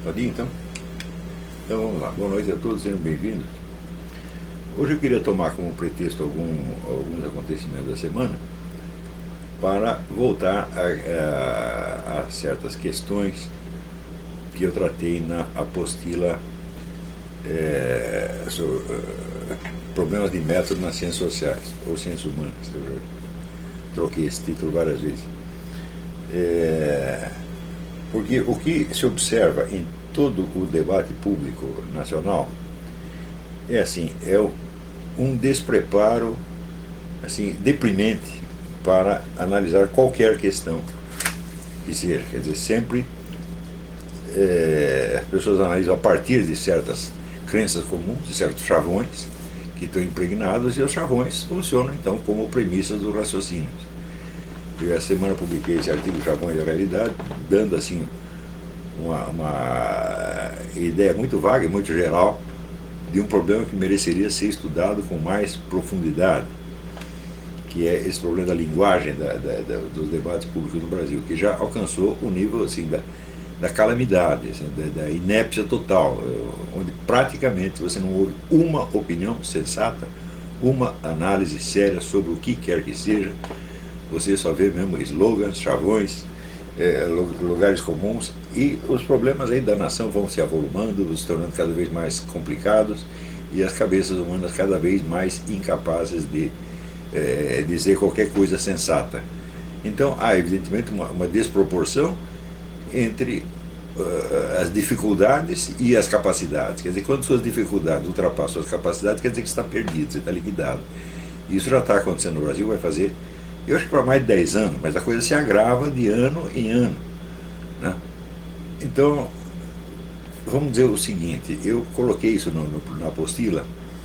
Pode ir, então? Então vamos lá. Boa noite a todos, sejam bem-vindos. Hoje eu queria tomar como pretexto alguns acontecimentos da semana para voltar a certas questões que eu tratei na apostila sobre problemas de método nas ciências sociais, ou ciências humanas. Eu troquei esse título várias vezes. Porque o que se observa em todo o debate público nacional é um despreparo assim, deprimente para analisar qualquer questão que seja. Quer dizer, sempre as pessoas analisam a partir de certas crenças comuns, de certos chavões que estão impregnados, e os chavões funcionam então como premissas do raciocínio. Eu, essa semana, publiquei esse artigo Chavões da Realidade, dando assim uma ideia muito vaga e muito geral de um problema que mereceria ser estudado com mais profundidade, que é esse problema da linguagem dos debates públicos no Brasil, que já alcançou o nível assim, da calamidade, assim, da inépcia total, onde praticamente você não ouve uma opinião sensata, uma análise séria sobre o que quer que seja. Você só vê mesmo slogans, chavões, lugares comuns, e os problemas aí da nação vão se avolumando, se tornando cada vez mais complicados, e as cabeças humanas cada vez mais incapazes de dizer qualquer coisa sensata. Então há evidentemente uma desproporção entre as dificuldades e as capacidades. Quer dizer, quando suas dificuldades ultrapassam suas capacidades, quer dizer que você está perdido, você está liquidado. Isso já está acontecendo no Brasil, vai fazer, eu acho que para mais de 10 anos, mas a coisa se agrava de ano em ano, né? Então, vamos dizer o seguinte, eu coloquei isso na apostila,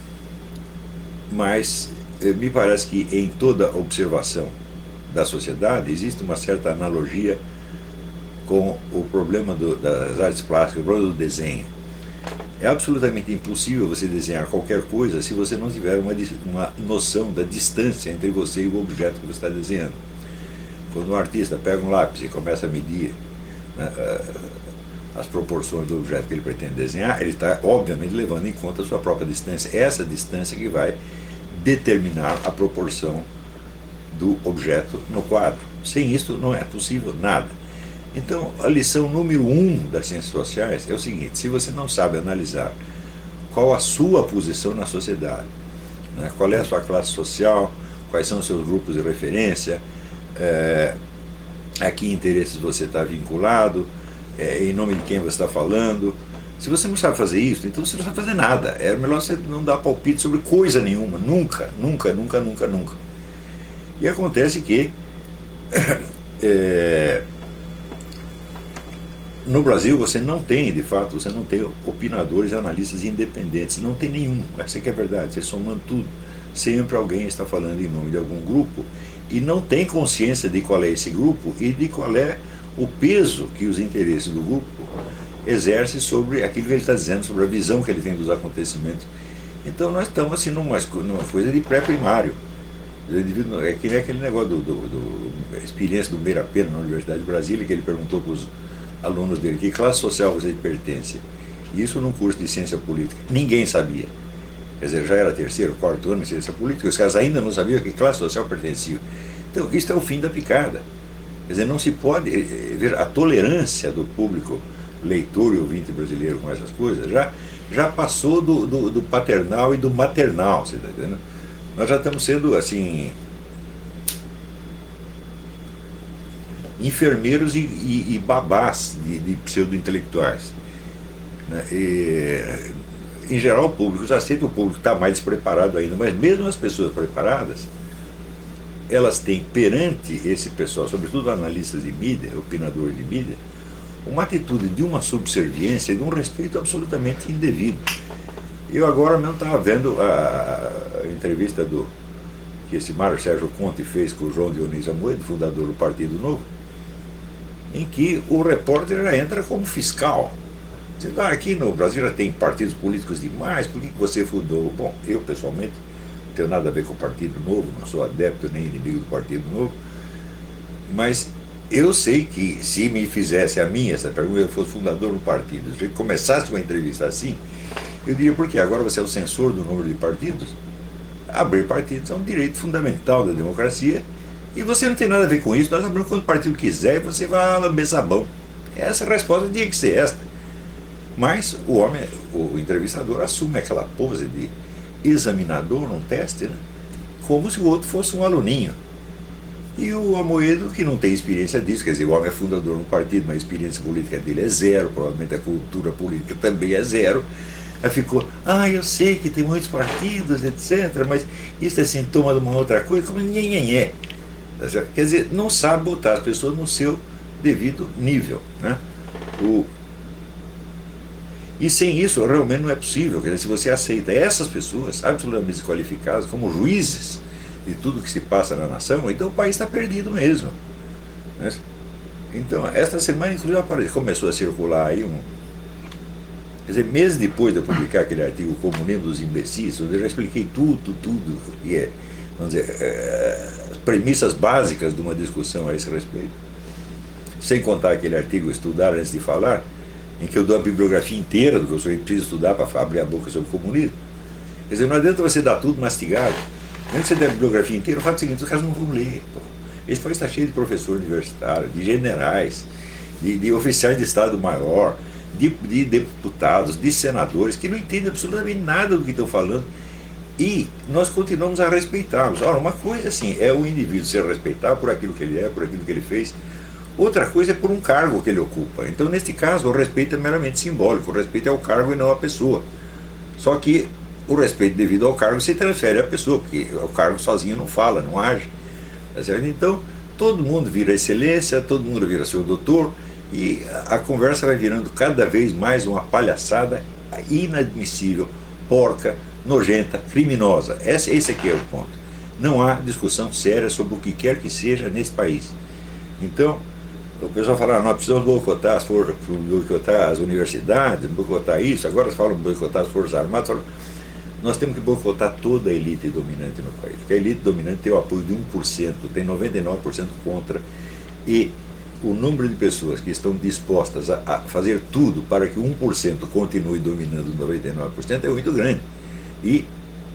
mas me parece que em toda observação da sociedade existe uma certa analogia com o problema das artes plásticas, o problema do desenho. É absolutamente impossível você desenhar qualquer coisa se você não tiver uma noção da distância entre você e o objeto que você está desenhando. Quando um artista pega um lápis e começa a medir, né, as proporções do objeto que ele pretende desenhar, ele está, obviamente, levando em conta a sua própria distância. É essa distância que vai determinar a proporção do objeto no quadro. Sem isso não é possível nada. Então, a lição número 1 das ciências sociais é o seguinte: se você não sabe analisar qual a sua posição na sociedade, né, qual é a sua classe social, quais são os seus grupos de referência, a que interesses você está vinculado, em nome de quem você está falando. Se você não sabe fazer isso, então você não sabe fazer nada. É melhor você não dar palpite sobre coisa nenhuma, nunca, nunca, nunca, nunca, nunca. E acontece que no Brasil você não tem, de fato, você não tem opinadores e analistas independentes, não tem nenhum. Essa que é a verdade, você somando tudo, sempre alguém está falando em nome de algum grupo e não tem consciência de qual é esse grupo e de qual é o peso que os interesses do grupo exercem sobre aquilo que ele está dizendo, sobre a visão que ele tem dos acontecimentos. Então nós estamos assim numa coisa de pré-primário. É que nem aquele negócio da experiência do Meira Pena na Universidade de Brasília, que ele perguntou para os alunos dele que classe social você pertence. Isso num curso de ciência política. Ninguém sabia. Quer dizer, já era terceiro, quarto ano de ciência política, os caras ainda não sabiam a que classe social pertenciam. Então, isso é o fim da picada. Quer dizer, não se pode ver a tolerância do público leitor e ouvinte brasileiro com essas coisas, já passou do paternal e do maternal, você está entendendo? Nós já estamos sendo, assim, enfermeiros e babás de pseudo-intelectuais, né? Em geral, o público já aceita, o público está mais despreparado ainda, mas mesmo as pessoas preparadas, elas têm perante esse pessoal, sobretudo analistas de mídia, opinadores de mídia, uma atitude de uma subserviência e de um respeito absolutamente indevido. Eu agora mesmo estava vendo a entrevista que esse Mário Sérgio Conte fez com o João Dionísio Amoedo, fundador do Partido Novo, em que o repórter já entra como fiscal. Você está aqui no Brasil, já tem partidos políticos demais, por que você fundou? Bom, eu pessoalmente não tenho nada a ver com o Partido Novo, não sou adepto nem inimigo do Partido Novo, mas Eu sei que se me fizesse a minha essa pergunta, eu fosse fundador do partido, se eu começasse uma entrevista assim, eu diria, por quê? Agora você é o censor do número de partidos? Abrir partidos é um direito fundamental da democracia e você não tem nada a ver com isso. Nós abrimos quando o partido quiser e você vai lamber sabão. Essa resposta tinha que ser esta. Mas o homem, o entrevistador, assume aquela pose de examinador num teste, né? Como se o outro fosse um aluninho. E o Amoedo, que não tem experiência disso, quer dizer, o homem é fundador de um partido, mas a experiência política dele é zero, provavelmente a cultura política também é zero. Aí ficou, eu sei que tem muitos partidos, etc., mas isso é sintoma de uma outra coisa, como ninguém é. Quer dizer, não sabe botar as pessoas no seu devido nível, né? E sem isso, realmente não é possível. Quer dizer, se você aceita essas pessoas absolutamente desqualificadas como juízes de tudo que se passa na nação, então o país está perdido mesmo, né? Então, esta semana, inclusive, começou a circular aí quer dizer, meses depois de eu publicar aquele artigo Comunismo dos Imbecis, onde eu já expliquei tudo que é, vamos dizer, as premissas básicas de uma discussão a esse respeito, sem contar aquele artigo Estudar Antes de Falar, em que eu dou a bibliografia inteira do que eu sou preciso estudar para abrir a boca sobre o comunismo. Quer dizer, não adianta você dar tudo mastigado. Mesmo que você der a bibliografia inteira, o fato é o seguinte, os caras não vão ler. Pô. Esse país está cheio de professores universitários, de generais, de oficiais de Estado-Maior, de deputados, de senadores, que não entendem absolutamente nada do que estão falando. E nós continuamos a respeitá-los. Ora, uma coisa assim, é o indivíduo ser respeitado por aquilo que ele é, por aquilo que ele fez. Outra coisa é por um cargo que ele ocupa. Então, neste caso, o respeito é meramente simbólico. O respeito é ao cargo e não à pessoa. Só que o respeito devido ao cargo se transfere à pessoa, porque o cargo sozinho não fala, não age. Então, todo mundo vira excelência, todo mundo vira seu doutor, e a conversa vai virando cada vez mais uma palhaçada inadmissível, porca, nojenta, criminosa. Esse aqui é o ponto. Não há discussão séria sobre o que quer que seja nesse país. Então, o pessoal fala, nós precisamos boicotar as universidades, boicotar isso, agora falam boicotar as Forças Armadas. Nós temos que boicotar toda a elite dominante no país. Porque a elite dominante tem o apoio de 1%, tem 99% contra, e o número de pessoas que estão dispostas a fazer tudo para que 1% continue dominando 99% é muito grande. E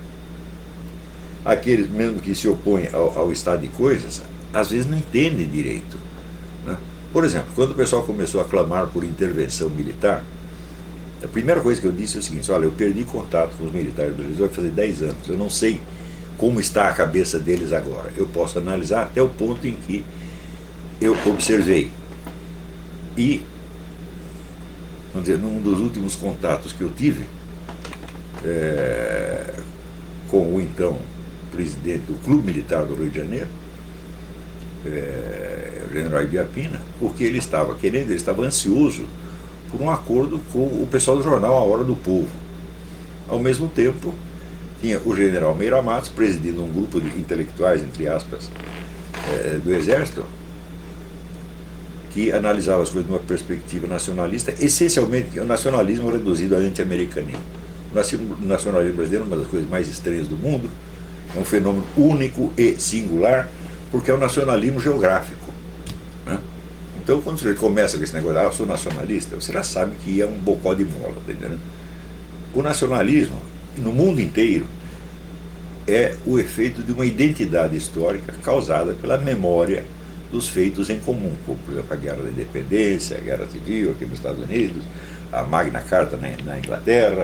aqueles mesmo que se opõem ao estado de coisas, às vezes não entendem direito, né? Por exemplo, quando o pessoal começou a clamar por intervenção militar, a primeira coisa que eu disse é o seguinte, olha, eu perdi contato com os militares do Brasil vai fazer 10 anos, eu não sei como está a cabeça deles agora. Eu posso analisar até o ponto em que eu observei. E, vamos dizer, num dos últimos contatos que eu tive com o então presidente do Clube Militar do Rio de Janeiro, o general Ibiapina, porque ele estava querendo, ele estava ansioso por um acordo com o pessoal do jornal A Hora do Povo. Ao mesmo tempo, tinha o general Meira Matos presidindo um grupo de intelectuais, entre aspas, do Exército, que analisava as coisas de uma perspectiva nacionalista, essencialmente o nacionalismo reduzido ao anti-americanismo. O nacionalismo brasileiro é uma das coisas mais estranhas do mundo, é um fenômeno único e singular, porque é o nacionalismo geográfico, né? Então, quando você começa com esse negócio, eu sou nacionalista, você já sabe que é um bocó de mola, tá entendendo? O nacionalismo, no mundo inteiro, é o efeito de uma identidade histórica causada pela memória dos feitos em comum, como, por exemplo, a Guerra da Independência, a Guerra Civil aqui nos Estados Unidos, a Magna Carta na Inglaterra,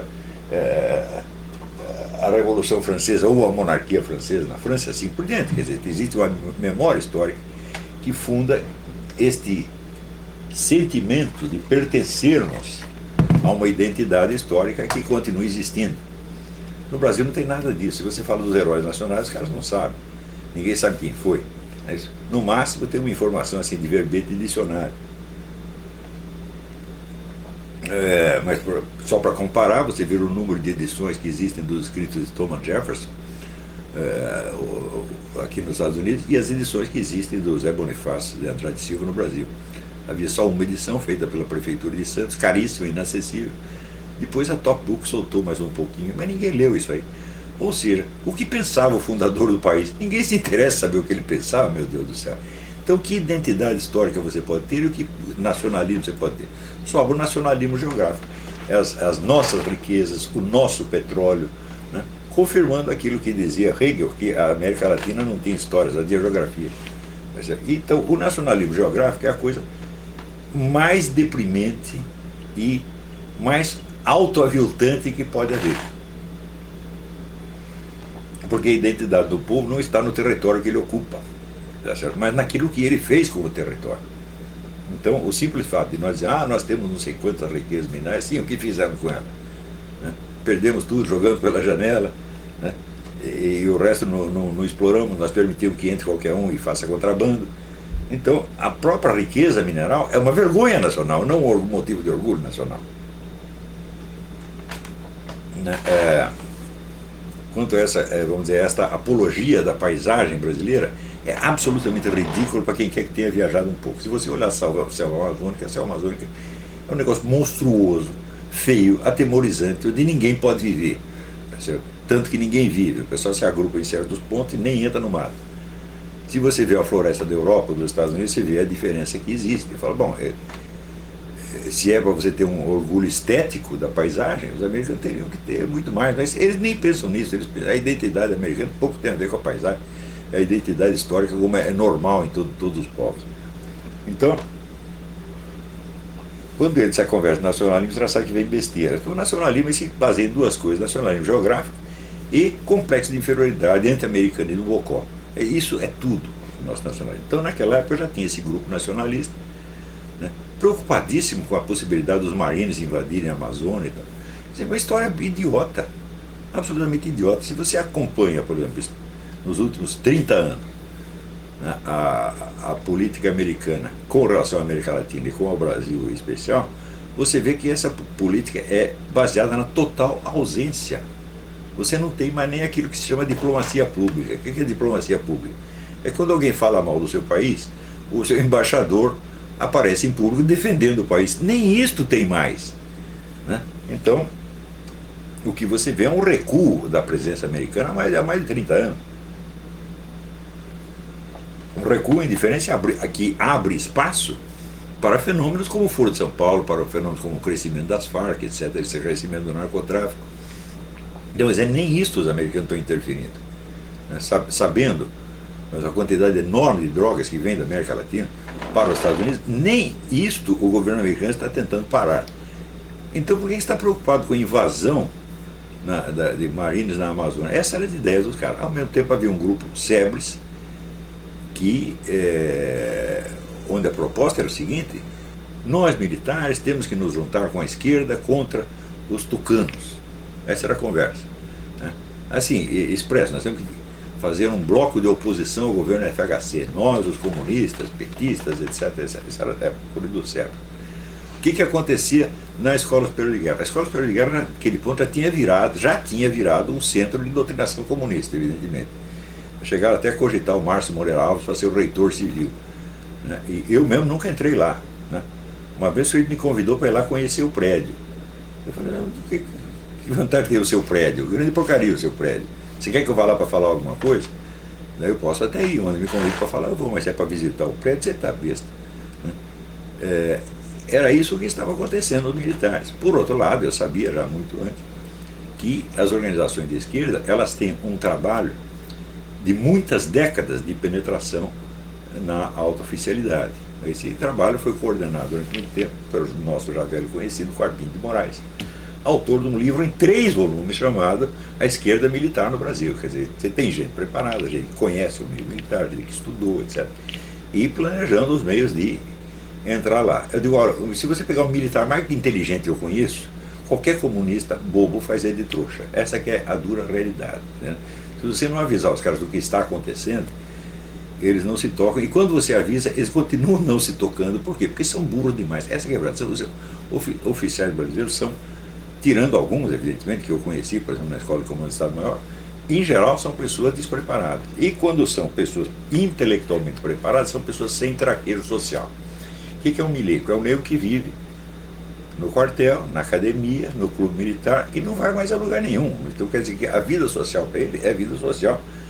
a Revolução Francesa ou a monarquia francesa na França, assim por diante. Quer dizer, existe uma memória histórica que funda este sentimento de pertencermos a uma identidade histórica que continua existindo. No Brasil não tem nada disso. Se você fala dos heróis nacionais, os caras não sabem. Ninguém sabe quem foi. No máximo tem uma informação assim de verbete de dicionário. Mas só para comparar, você vê o número de edições que existem dos escritos de Thomas Jefferson aqui nos Estados Unidos e as edições que existem do Zé Bonifácio de Andrade Silva no Brasil. Havia só uma edição feita pela Prefeitura de Santos, caríssima, inacessível. Depois a Top Book soltou mais um pouquinho, mas ninguém leu isso aí. Ou seja, o que pensava o fundador do país? Ninguém se interessa em saber o que ele pensava, meu Deus do céu. Então, que identidade histórica você pode ter e o que nacionalismo você pode ter? Sobra o nacionalismo geográfico. As nossas riquezas, o nosso petróleo, né? Confirmando aquilo que dizia Hegel, que a América Latina não tem história, só tinha geografia. Então, o nacionalismo geográfico é a coisa mais deprimente e mais autoaviltante que pode haver. Porque a identidade do povo não está no território que ele ocupa, tá certo? Mas naquilo que ele fez como território. Então, o simples fato de nós dizer, nós temos não sei quantas riquezas minerais, sim, o que fizemos com ela? Né? Perdemos tudo, jogamos pela janela, né? E o resto não exploramos, nós permitimos que entre qualquer um e faça contrabando. Então, a própria riqueza mineral é uma vergonha nacional, não um motivo de orgulho nacional. Quanto a essa, vamos dizer, esta apologia da paisagem brasileira, é absolutamente ridículo para quem quer que tenha viajado um pouco. Se você olhar a selva amazônica é um negócio monstruoso, feio, atemorizante, onde ninguém pode viver. Tanto que ninguém vive, o pessoal se agrupa em certos pontos e nem entra no mato. Se você vê a floresta da Europa, dos Estados Unidos, você vê a diferença que existe. Você fala, bom, se é para você ter um orgulho estético da paisagem, os americanos teriam que ter muito mais, mas eles nem pensam nisso. A identidade americana pouco tem a ver com a paisagem, é a identidade histórica como é normal em todos os povos. Então, quando ele se conversa nacionalismo, você já sabe que vem besteira. Então, o nacionalismo se baseia em duas coisas, nacionalismo geográfico e complexo de inferioridade entre americanismo e bocó. Isso é tudo o nosso nacionalismo. Então, naquela época, já tinha esse grupo nacionalista, né, preocupadíssimo com a possibilidade dos marinhos invadirem a Amazônia. Isso é uma história idiota, absolutamente idiota. Se você acompanha, por exemplo, nos últimos 30 anos, né, a política americana com relação à América Latina e com o Brasil em especial, você vê que essa política é baseada na total ausência. Você não tem mais nem aquilo que se chama diplomacia pública. O que é diplomacia pública? É quando alguém fala mal do seu país, o seu embaixador aparece em público defendendo o país. Nem isto tem mais, né? Então, o que você vê é um recuo da presença americana há mais de 30 anos. Um recuo em diferença que abre espaço para fenômenos como o Foro de São Paulo, para fenômenos como o crescimento das Farc, etc., esse crescimento do narcotráfico. Então, mas nem isto os americanos estão interferindo, né? Sabendo a quantidade enorme de drogas que vem da América Latina para os Estados Unidos, nem isto o governo americano está tentando parar. Então, por que está preocupado com a invasão de marinhos na Amazônia? Essa era a ideia dos caras. Ao mesmo tempo havia um grupo, SEBRES, onde a proposta era o seguinte: nós militares temos que nos juntar com a esquerda contra os tucanos. Essa era a conversa, né? Assim, expresso, nós temos que fazer um bloco de oposição ao governo FHC, nós, os comunistas, petistas, etc. Isso era a época do século. O que acontecia na Escola Superior de Guerra? A Escola Superior de Guerra, naquele ponto, já tinha virado um centro de doutrinação comunista, evidentemente. Chegaram até a cogitar o Márcio Moreira Alves para ser o reitor civil, né? E eu mesmo nunca entrei lá, né? Uma vez ele me convidou para ir lá conhecer o prédio. Eu falei, não, que vantagem tem o seu prédio? Grande porcaria o seu prédio. Você quer que eu vá lá para falar alguma coisa? Daí eu posso até ir, onde me convida para falar, eu vou, mas se é para visitar o prédio, você está besta, né? Era isso que estava acontecendo nos militares. Por outro lado, eu sabia já muito antes que as organizações de esquerda, elas têm um trabalho de muitas décadas de penetração na alta oficialidade. Esse trabalho foi coordenado durante muito tempo pelo nosso já velho conhecido Corbin de Moraes, autor de um livro em 3 volumes chamado A Esquerda Militar no Brasil. Quer dizer, você tem gente preparada, gente que conhece o meio militar, gente que estudou, etc. E planejando os meios de entrar lá. Eu digo, olha, se você pegar um militar mais inteligente que eu conheço, qualquer comunista bobo faz ele de trouxa. Essa que é a dura realidade, né? Se você não avisar os caras do que está acontecendo, eles não se tocam. E quando você avisa, eles continuam não se tocando. Por quê? Porque são burros demais. Essa que é a verdade. Os oficiais brasileiros são, tirando alguns, evidentemente, que eu conheci, por exemplo, na Escola de Comando do Estado-Maior, em geral são pessoas despreparadas. E quando são pessoas intelectualmente preparadas, são pessoas sem traquejo social. O que é um milico? É um nego que vive no quartel, na academia, no clube militar, e não vai mais a lugar nenhum. Então quer dizer que a vida social para ele é vida social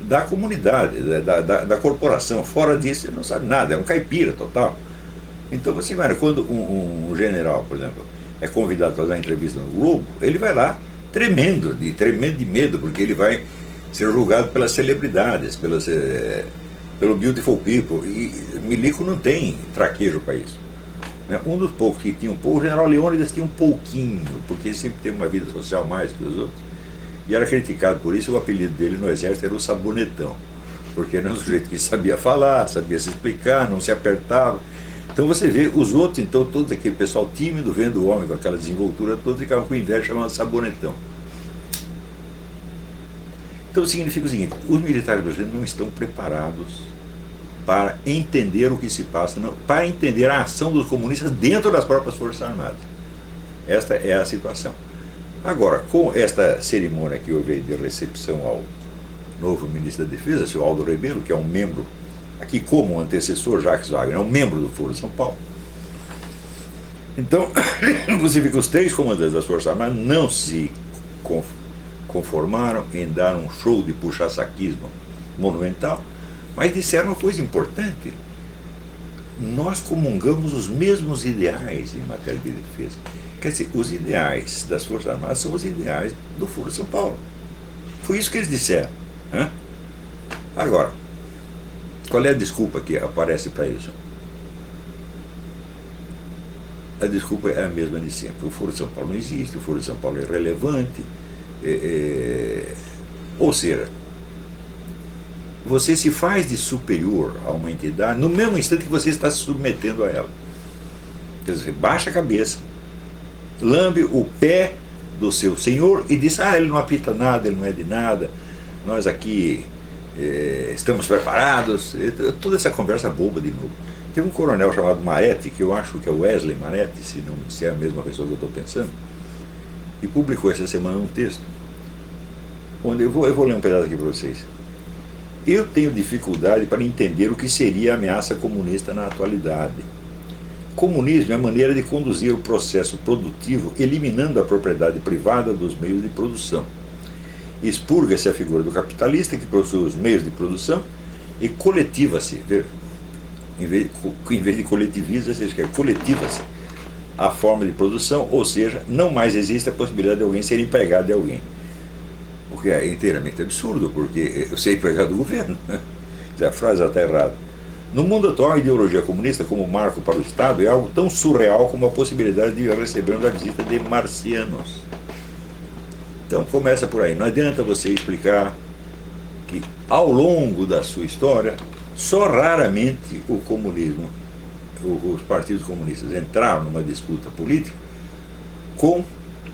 da comunidade, da corporação. Fora disso, ele não sabe nada, é um caipira total. Então você vai, quando um general, por exemplo, é convidado para dar uma entrevista no Globo, ele vai lá tremendo de medo, porque ele vai ser julgado pelas celebridades, pelo beautiful people. E Milico não tem traquejo para isso. Um dos poucos que tinha um pouco, o general Leônidas tinha um pouquinho, porque ele sempre teve uma vida social mais que os outros. E era criticado por isso. O apelido dele no exército era o Sabonetão, porque era um sujeito que sabia falar, sabia se explicar, não se apertava. Então você vê os outros, então, todo aquele pessoal tímido, vendo o homem com aquela desenvoltura toda, ficavam com inveja, chamando de Sabonetão. Então significa o seguinte: os militares brasileiros não estão preparados para entender o que se passa, não, para entender a ação dos comunistas dentro das próprias Forças Armadas. Esta é a situação. Agora, com esta cerimônia que houve de recepção ao novo ministro da Defesa, seu Aldo Rebelo, que é um membro, aqui como antecessor Jacques Wagner, é um membro do Foro de São Paulo. Então, inclusive que os 3 comandantes das Forças Armadas não se conformaram em dar um show de puxa-saquismo monumental, mas disseram uma coisa importante: nós comungamos os mesmos ideais em matéria de defesa. Quer dizer, os ideais das Forças Armadas são os ideais do Foro de São Paulo. Foi isso que eles disseram. Né? Agora, qual é a desculpa que aparece para isso? A desculpa é a mesma de sempre. O Foro de São Paulo não existe, o Foro de São Paulo é irrelevante. Ou seja, você se faz de superior a uma entidade no mesmo instante que você está se submetendo a ela. Quer dizer, baixa a cabeça, lambe o pé do seu senhor e diz: ele não apita nada, ele não é de nada, nós aqui estamos preparados. Toda essa conversa boba de novo. Tem um coronel chamado Maretti, que eu acho que é Wesley Maretti, se é a mesma pessoa que eu estou pensando, e publicou essa semana um texto, onde eu vou ler um pedaço aqui para vocês. Eu tenho dificuldade para entender o que seria a ameaça comunista na atualidade. Comunismo é a maneira de conduzir o processo produtivo, eliminando a propriedade privada dos meios de produção. Expurga-se a figura do capitalista, que possui os meios de produção, e coletiva-se, em vez de coletiviza-se, coletiva-se a forma de produção, ou seja, não mais existe a possibilidade de alguém ser empregado de alguém. O que é inteiramente absurdo, porque eu sei empregado do governo. A frase está errada. No mundo atual, a ideologia comunista como marco para o Estado é algo tão surreal como a possibilidade de recebermos a visita de marcianos. Então começa por aí. Não adianta você explicar que ao longo da sua história, só raramente o comunismo, os partidos comunistas entraram numa disputa política com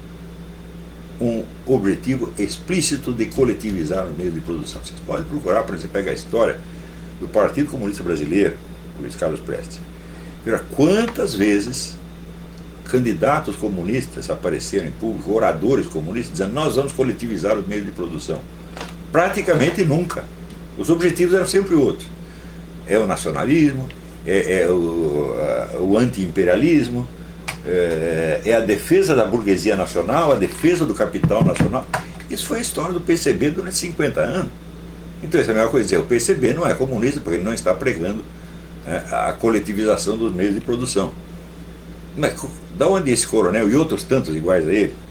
um objetivo explícito de coletivizar o meio de produção. Vocês podem procurar, por exemplo, pegar a história do Partido Comunista Brasileiro, Luiz Carlos Prestes. Veja quantas vezes candidatos comunistas apareceram em público, oradores comunistas, dizendo: nós vamos coletivizar os meios de produção. Praticamente nunca. Os objetivos eram sempre outros. É o nacionalismo, é o anti-imperialismo, é a defesa da burguesia nacional, a defesa do capital nacional. Isso foi a história do PCB durante 50 anos. Então, essa é a melhor coisa dizer: o PCB não é comunista porque ele não está pregando a coletivização dos meios de produção. Mas da onde esse coronel e outros tantos iguais a ele?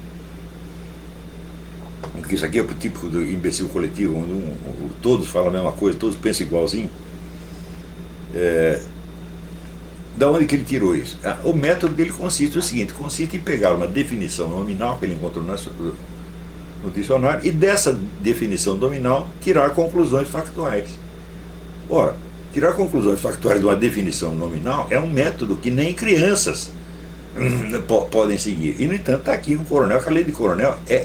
Porque isso aqui é o típico do imbecil coletivo, onde todos falam a mesma coisa, todos pensam igualzinho. Da onde que ele tirou isso? O método dele consiste no seguinte: consiste em pegar uma definição nominal que ele encontrou no dicionário e dessa definição nominal tirar conclusões factuais. Ora, tirar conclusões factuais de uma definição nominal é um método que nem crianças podem seguir. E, no entanto, está aqui um coronel, que além de coronel, é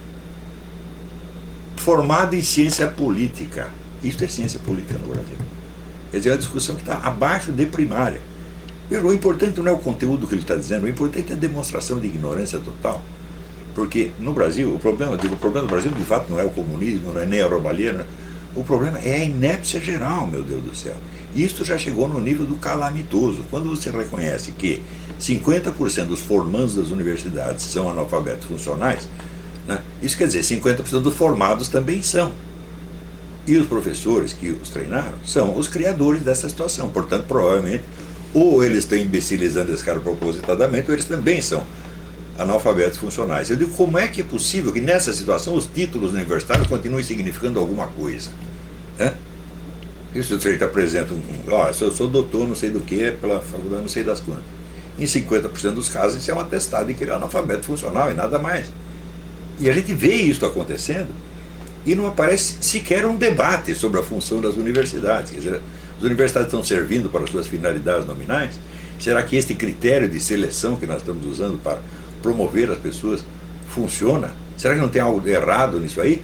formado em ciência política. Isso é ciência política no Brasil. Quer dizer, é uma discussão que está abaixo de primária. O importante não é o conteúdo que ele está dizendo, o importante é a demonstração de ignorância total. Porque no Brasil, o problema do Brasil de fato não é o comunismo, não é nem a roubalheira, o problema é a inépcia geral, meu Deus do céu. E isso já chegou no nível do calamitoso. Quando você reconhece que 50% dos formandos das universidades são analfabetos funcionais, né, isso quer dizer 50% dos formados também são. E os professores que os treinaram são os criadores dessa situação. Portanto, provavelmente, ou eles estão imbecilizando esse cara propositadamente, ou eles também são analfabetos funcionais. Eu digo, como é que é possível que nessa situação os títulos universitários continuem significando alguma coisa? Né? E se o sujeito apresenta eu sou doutor não sei do que, pela faculdade não sei das quantas. Em 50% dos casos isso é um atestado de que ele é analfabeto funcional e nada mais. E a gente vê isso acontecendo e não aparece sequer um debate sobre a função das universidades. Quer dizer, as universidades estão servindo para suas finalidades nominais? Será que este critério de seleção que nós estamos usando para promover as pessoas funciona? Será que não tem algo errado nisso aí?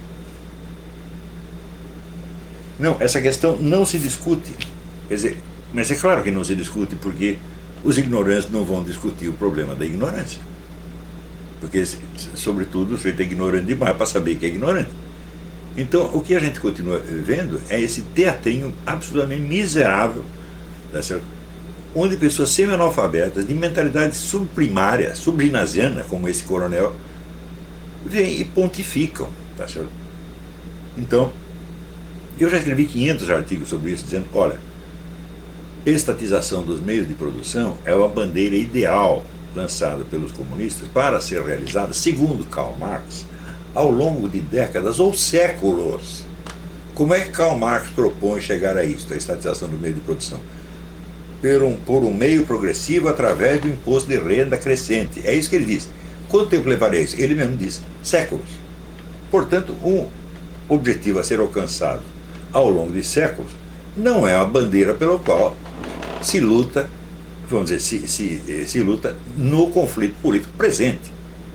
Não, essa questão não se discute. Quer dizer, mas é claro que não se discute porque os ignorantes não vão discutir o problema da ignorância. Porque, sobretudo, o sujeito é ignorante demais para saber que é ignorante. Então, o que a gente continua vendo é esse teatrinho absolutamente miserável, tá certo? Onde pessoas semi-analfabetas, de mentalidade subprimária, subginasiana, como esse coronel, vêm e pontificam, tá certo? Então, eu já escrevi 500 artigos sobre isso, dizendo, olha, estatização dos meios de produção é uma bandeira ideal lançada pelos comunistas para ser realizada, segundo Karl Marx, ao longo de décadas ou séculos. Como é que Karl Marx propõe chegar a isso, a estatização do meio de produção? Por um meio progressivo através do imposto de renda crescente. É isso que ele diz. Quanto tempo levaria isso? Ele mesmo diz, séculos. Portanto, um objetivo a ser alcançado ao longo de séculos não é a bandeira pela qual se luta, vamos dizer, se luta no conflito político presente.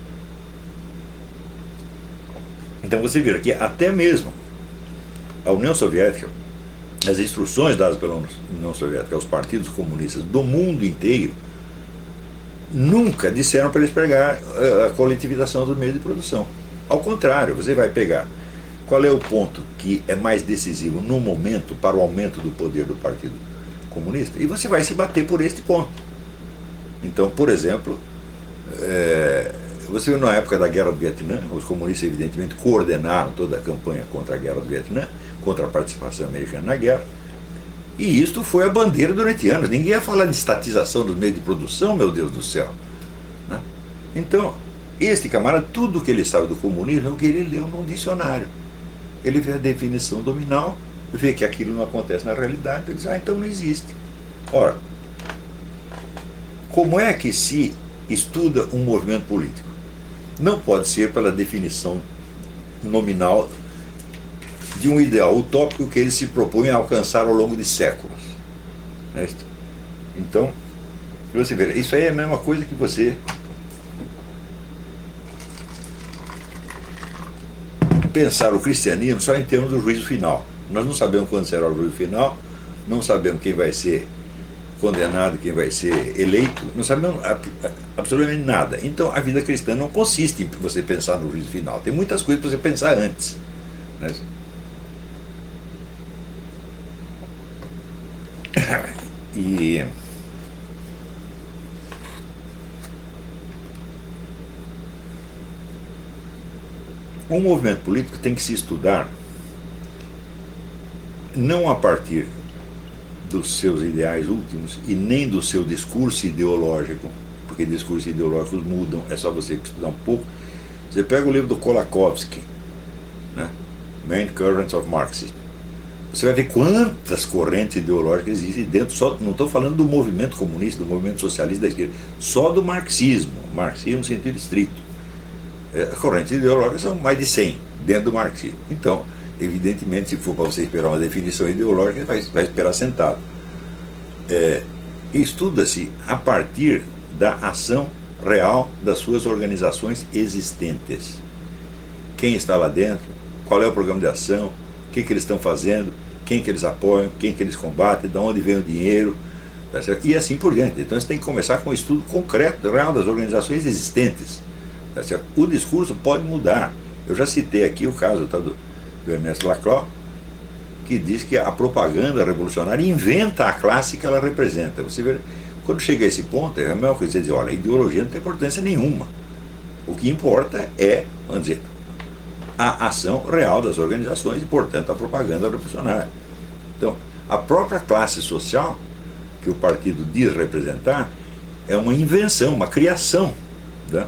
Então você vê que até mesmo a União Soviética, as instruções dadas pela União Soviética aos partidos comunistas do mundo inteiro, nunca disseram para eles pegar a coletivização do meio de produção. Ao contrário, você vai pegar qual é o ponto que é mais decisivo no momento para o aumento do poder do Partido Comunista e você vai se bater por este ponto. Então, por exemplo, você viu na época da Guerra do Vietnã, os comunistas evidentemente coordenaram toda a campanha contra a Guerra do Vietnã, contra a participação americana na guerra, e isto foi a bandeira durante anos. Ninguém ia falar de estatização dos meios de produção, meu Deus do céu. Né? Então, este camarada, tudo que ele sabe do comunismo é o que ele leu num dicionário. Ele vê a definição nominal, vê que aquilo não acontece na realidade, ele diz, então não existe. Ora, como é que se estuda um movimento político? Não pode ser pela definição nominal de um ideal utópico que ele se propõe a alcançar ao longo de séculos. Então, você vê, isso aí é a mesma coisa que você pensar o cristianismo só em termos do juízo final. Nós não sabemos quando será o juízo final, não sabemos quem vai ser condenado, quem vai ser eleito, não sabemos absolutamente nada. Então a vida cristã não consiste em você pensar no juízo final. Tem muitas coisas para você pensar antes. Né? E um movimento político tem que se estudar não a partir dos seus ideais últimos e nem do seu discurso ideológico, porque discursos ideológicos mudam, é só você estudar um pouco. Você pega o livro do Kolakowski, né? Main Currents of Marxism, você vai ver quantas correntes ideológicas existem dentro, só, não estou falando do movimento comunista, do movimento socialista da esquerda, só do marxismo no sentido estrito. As correntes ideológicas são mais de 100 dentro do marxismo. Então, evidentemente, se for para você esperar uma definição ideológica, vai esperar sentado. Estuda-se a partir da ação real das suas organizações existentes. Quem está lá dentro, qual é o programa de ação, o que eles estão fazendo, quem que eles apoiam, quem que eles combatem, de onde vem o dinheiro, tá certo? E assim por diante. Então você tem que começar com um estudo concreto, real, das organizações existentes. Tá certo? O discurso pode mudar. Eu já citei aqui o caso do Ernest Laclau, que diz que a propaganda revolucionária inventa a classe que ela representa. Você vê, quando chega a esse ponto, é a mesma coisa, você diz, olha, a ideologia não tem importância nenhuma. O que importa é, vamos dizer, a ação real das organizações e, portanto, a propaganda revolucionária. Então, a própria classe social que o partido diz representar é uma invenção, uma criação, né,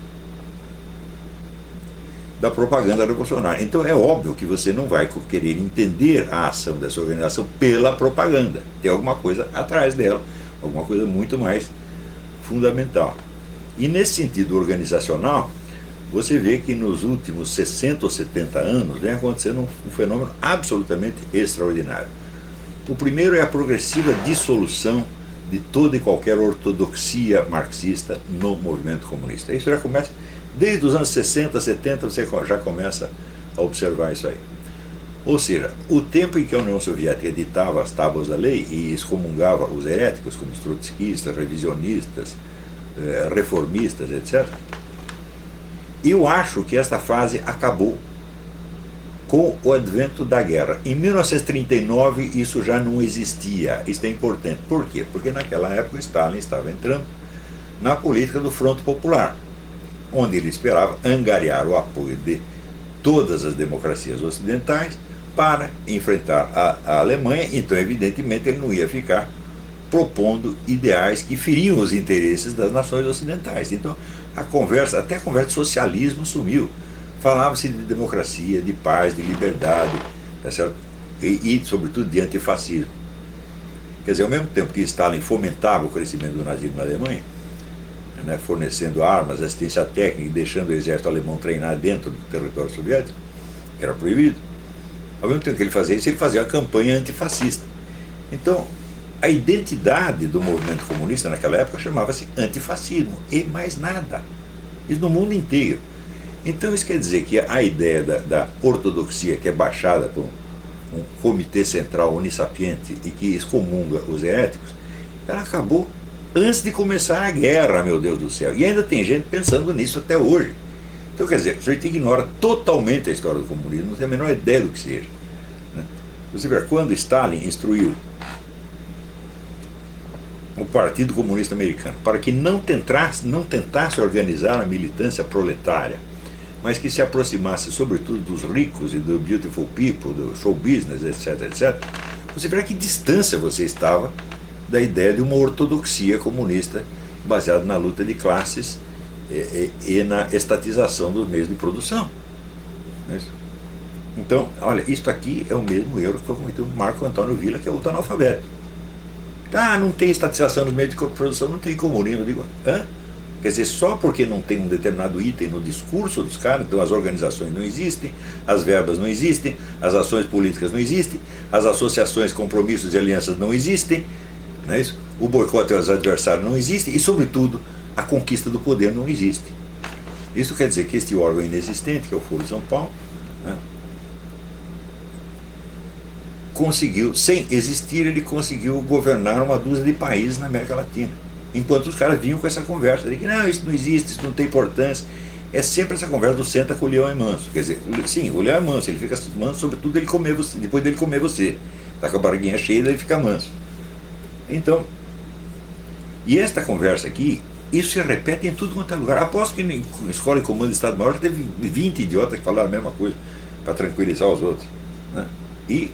da propaganda revolucionária. Então é óbvio que você não vai querer entender a ação dessa organização pela propaganda. Tem alguma coisa atrás dela, alguma coisa muito mais fundamental. E nesse sentido organizacional, você vê que nos últimos 60 ou 70 anos vem acontecendo um fenômeno absolutamente extraordinário. O primeiro é a progressiva dissolução de toda e qualquer ortodoxia marxista no movimento comunista. Isso já começa desde os anos 60, 70, você já começa a observar isso aí. Ou seja, o tempo em que a União Soviética editava as tábuas da lei e excomungava os heréticos, como os trotskistas, revisionistas, reformistas, etc., eu acho que esta fase acabou com o advento da guerra. Em 1939 isso já não existia. Isso é importante. Por quê? Porque naquela época Stalin estava entrando na política do Fronte Popular, onde ele esperava angariar o apoio de todas as democracias ocidentais para enfrentar a Alemanha. Então, evidentemente, ele não ia ficar propondo ideais que feriam os interesses das nações ocidentais. Então, até a conversa de socialismo sumiu. Falava-se de democracia, de paz, de liberdade, tá certo? E, sobretudo, de antifascismo. Quer dizer, ao mesmo tempo que Stalin fomentava o crescimento do nazismo na Alemanha, né, fornecendo armas, assistência técnica e deixando o exército alemão treinar dentro do território soviético, que era proibido, ao mesmo tempo que ele fazia isso, ele fazia uma campanha antifascista. Então, a identidade do movimento comunista naquela época chamava-se antifascismo, e mais nada. Isso no mundo inteiro. Então isso quer dizer que a ideia da ortodoxia, que é baixada por um comitê central onissapiente e que excomunga os heréticos, ela acabou antes de começar a guerra, meu Deus do céu. E ainda tem gente pensando nisso até hoje. Então, quer dizer, a gente ignora totalmente a história do comunismo, não tem a menor ideia do que seja. Né? Você vê, quando Stalin instruiu o Partido Comunista Americano para que não tentasse organizar a militância proletária, mas que se aproximasse sobretudo dos ricos e do beautiful people, do show business, etc., etc., você verá que distância você estava da ideia de uma ortodoxia comunista baseada na luta de classes e na estatização dos meios de produção. Então, olha, isto aqui é o mesmo erro que foi cometido por Marco Antônio Villa, que é outro analfabeto. Ah, não tem estatização dos meios de produção, não tem comunismo. Eu digo, hã? Quer dizer, só porque não tem um determinado item no discurso dos caras, então as organizações não existem, as verbas não existem, as ações políticas não existem, as associações, compromissos e alianças não existem, não é isso? O boicote aos adversários não existe e, sobretudo, a conquista do poder não existe. Isso quer dizer que este órgão inexistente, que é o Foro de São Paulo, né, conseguiu, sem existir, ele conseguiu governar uma dúzia de países na América Latina. Enquanto os caras vinham com essa conversa de que não, isso não existe, isso não tem importância. É sempre essa conversa do senta com o leão é manso. Quer dizer, sim, o leão é manso, ele fica manso sobretudo ele comer você, depois dele comer você. Está com a barriguinha cheia, ele fica manso. Então, e esta conversa aqui, isso se repete em tudo quanto é lugar. Aposto que em escola e comando de Estado-Maior já teve 20 idiotas que falaram a mesma coisa para tranquilizar os outros. Né? E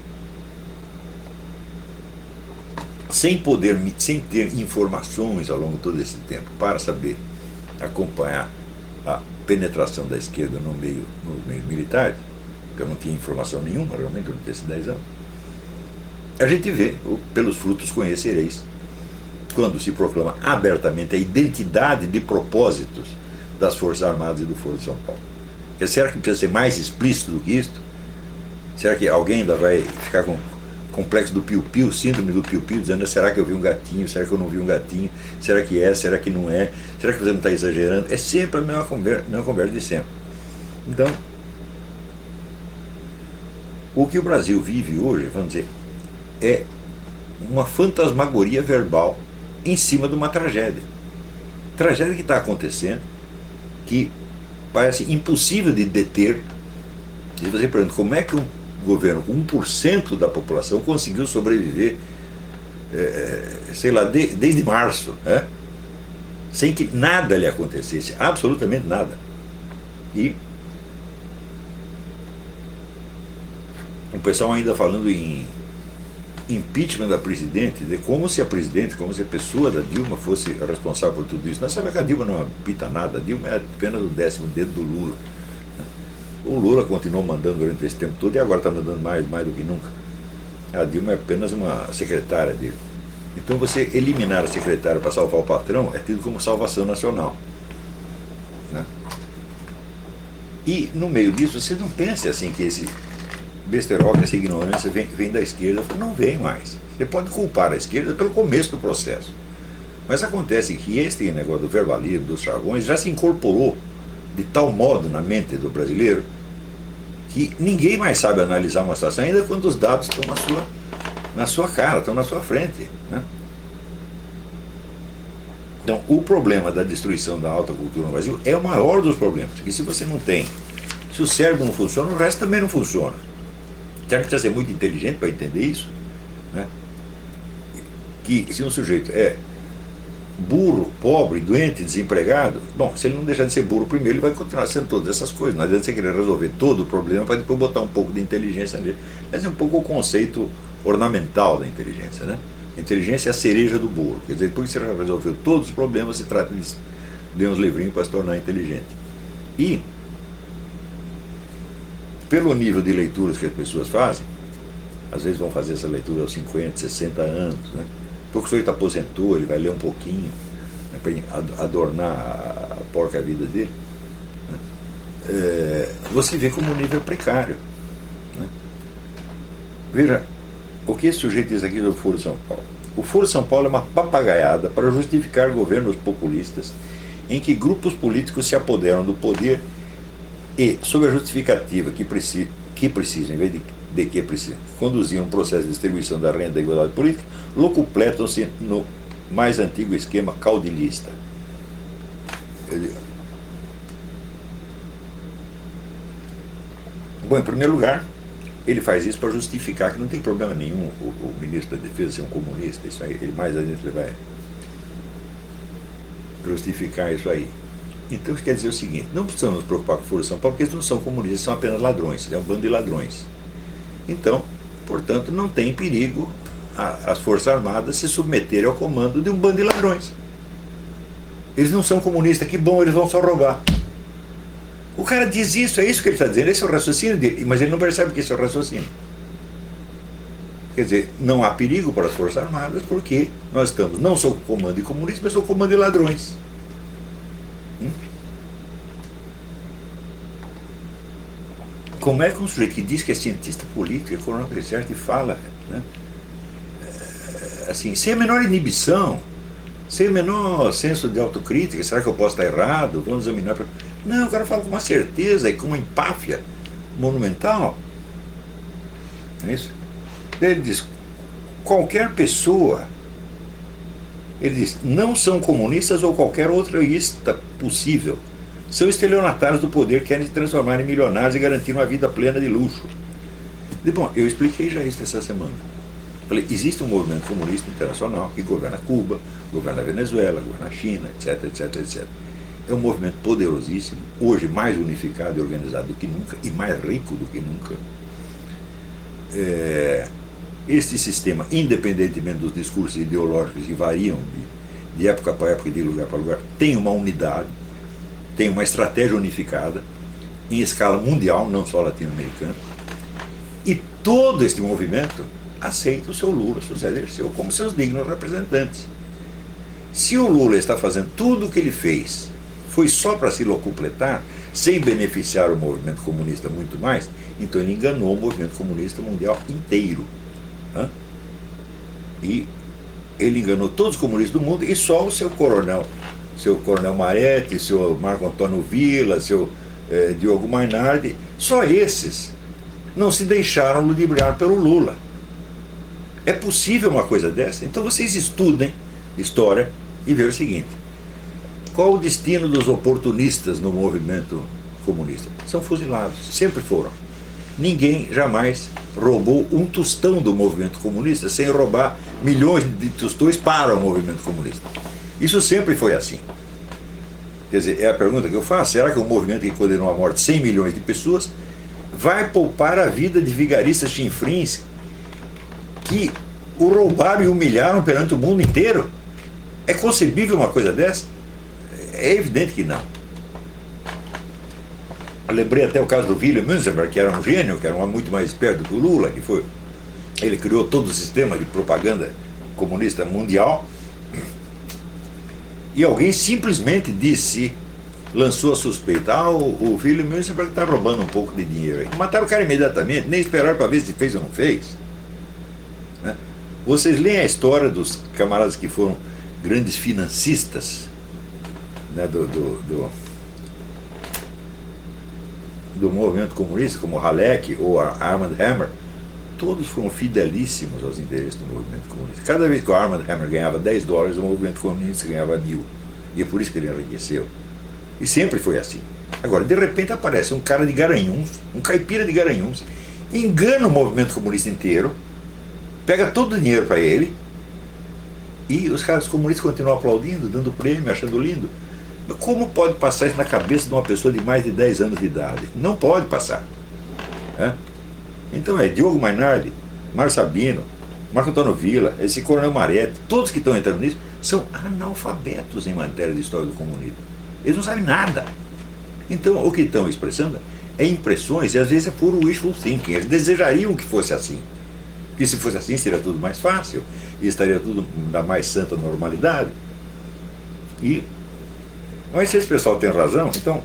sem ter informações ao longo de todo esse tempo para saber acompanhar a penetração da esquerda nos meios militares, porque eu não tinha informação nenhuma realmente durante esses 10 anos, a gente vê, pelos frutos conhecereis, quando se proclama abertamente a identidade de propósitos das Forças Armadas e do Foro de São Paulo. Será que precisa ser mais explícito do que isto? Será que alguém ainda vai ficar com complexo do piu-piu, síndrome do piu-piu, dizendo, será que eu vi um gatinho, será que eu não vi um gatinho, será que é, será que não é, será que você não está exagerando? É sempre a mesma conversa de sempre. Então, o que o Brasil vive hoje, vamos dizer, é uma fantasmagoria verbal em cima de uma tragédia. Tragédia que está acontecendo, que parece impossível de deter. E você pergunta, como é que um governo com 1% da população conseguiu sobreviver, sei lá, desde março, né? Sem que nada lhe acontecesse, absolutamente nada. E o pessoal ainda falando em impeachment da presidente, de como se a presidente, como se a pessoa da Dilma fosse responsável por tudo isso. Nós sabemos que a Dilma não apita nada, a Dilma é apenas o 10º dedo do Lula. O Lula continuou mandando durante esse tempo todo e agora está mandando mais do que nunca. A Dilma é apenas uma secretária dele. Então você eliminar a secretária para salvar o patrão é tido como salvação nacional. Né? E no meio disso você não pensa assim que esse besterol, essa ignorância vem da esquerda, não vem mais. Você pode culpar a esquerda pelo começo do processo. Mas acontece que este negócio do verbalismo, dos chavões, já se incorporou de tal modo na mente do brasileiro que ninguém mais sabe analisar uma situação, ainda quando os dados estão na sua cara, estão na sua frente. Né? Então, o problema da destruição da alta cultura no Brasil é o maior dos problemas. Porque se você não tem, se o cérebro não funciona, o resto também não funciona. Já que precisa ser muito inteligente para entender isso, né? Que se um sujeito é burro, pobre, doente, desempregado, bom, se ele não deixar de ser burro primeiro, ele vai continuar sendo todas essas coisas. Não adianta você querer resolver todo o problema para depois botar um pouco de inteligência nele. Mas é um pouco o conceito ornamental da inteligência, né? A inteligência é a cereja do bolo. Quer dizer, depois que você resolveu todos os problemas, se trata de ler uns livrinhos para se tornar inteligente. E pelo nível de leituras que as pessoas fazem, às vezes vão fazer essa leitura aos 50, 60 anos, né? Porque o sujeito aposentou, ele vai ler um pouquinho, né, para adornar a porca vida dele. Né? Você vê como um nível precário. Né? Veja, o que esse sujeito diz aqui do Foro de São Paulo? O Foro de São Paulo é uma papagaiada para justificar governos populistas em que grupos políticos se apoderam do poder e, sob a justificativa que precisam, em vez de que precisam, conduzir um processo de distribuição da renda da igualdade política, locupletam-se no mais antigo esquema caudilhista. Bom, em primeiro lugar, ele faz isso para justificar que não tem problema nenhum o ministro da Defesa ser um comunista. Isso aí, ele mais adiante ele vai justificar isso aí. Então, isso quer dizer o seguinte: não precisamos nos preocupar com o Foro de São Paulo, porque eles não são comunistas, são apenas ladrões, é um bando de ladrões. Então, portanto, não tem perigo as Forças Armadas se submeterem ao comando de um bando de ladrões. Eles não são comunistas, que bom, eles vão só roubar. O cara diz isso, é isso que ele está dizendo, esse é o raciocínio dele, mas ele não percebe que esse é o raciocínio. Quer dizer, não há perigo para as Forças Armadas, porque nós estamos não sob o comando de comunistas, mas sob o comando de ladrões. Como é que um sujeito que diz que é cientista político, econômico, certo, e fala, né, assim, sem a menor inibição, sem o menor senso de autocrítica, será que eu posso estar errado? Vamos examinar. Não, o cara fala com uma certeza e com uma empáfia monumental. Não é isso? Ele diz, qualquer pessoa, ele diz, não são comunistas ou qualquer outra lista possível. São estelionatários do poder, querem se transformar em milionários e garantir uma vida plena de luxo. E, bom, eu expliquei já isso essa semana. Falei, existe um movimento comunista internacional que governa Cuba, governa a Venezuela, governa a China, etc, etc, etc. É um movimento poderosíssimo, hoje mais unificado e organizado do que nunca, e mais rico do que nunca. Este sistema, independentemente dos discursos ideológicos que variam de época para época e de lugar para lugar, tem uma unidade, tem uma estratégia unificada, em escala mundial, não só latino-americana, e todo este movimento aceita o seu Lula, o Zé Dirceu, como seus dignos representantes. Se o Lula está fazendo tudo o que ele fez, foi só para se locupletar, sem beneficiar o movimento comunista muito mais, então ele enganou o movimento comunista mundial inteiro. Né? E ele enganou todos os comunistas do mundo e só o seu coronel Marete, seu Marco Antônio Villa, seu Diogo Mainardi, só esses não se deixaram ludibriar pelo Lula. É possível uma coisa dessa? Então vocês estudem história e vejam o seguinte: qual o destino dos oportunistas no movimento comunista? São fuzilados, sempre foram. Ninguém jamais roubou um tostão do movimento comunista sem roubar milhões de tostões para o movimento comunista. Isso sempre foi assim. Quer dizer, é a pergunta que eu faço: será que o movimento que condenou à morte 100 milhões de pessoas vai poupar a vida de vigaristas chinfrins que o roubaram e humilharam perante o mundo inteiro? É concebível uma coisa dessa? É evidente que não. Eu lembrei até o caso do Wilhelm Münzenberg, que era um gênio, que era muito mais esperto que o Lula, que foi. Ele criou todo o sistema de propaganda comunista mundial. E alguém simplesmente disse, lançou a suspeita: o Wilhelm Münzenberg está roubando um pouco de dinheiro aí. Mataram o cara imediatamente, nem esperaram para ver se fez ou não fez. Né? Vocês leem a história dos camaradas que foram grandes financistas, né, do movimento comunista, como Hayek ou Armand Hammer. Todos foram fidelíssimos aos interesses do movimento comunista. Cada vez que o Armand Hammer ganhava $10, o movimento comunista ganhava 1.000. E é por isso que ele enriqueceu. E sempre foi assim. Agora, de repente aparece um cara de Garanhuns, um caipira de Garanhuns, engana o movimento comunista inteiro, pega todo o dinheiro para ele, e os caras comunistas continuam aplaudindo, dando prêmio, achando lindo. Mas como pode passar isso na cabeça de uma pessoa de mais de 10 anos de idade? Não pode passar. Né? Então Diogo Mainardi, Mário Sabino, Marco Antônio Villa, esse Coronel Marete, todos que estão entrando nisso, são analfabetos em matéria de história do comunismo. Eles não sabem nada. Então, o que estão expressando é impressões, e às vezes é puro wishful thinking. Eles desejariam que fosse assim. Que se fosse assim, seria tudo mais fácil, e estaria tudo na mais santa normalidade. Mas se esse pessoal tem razão, então,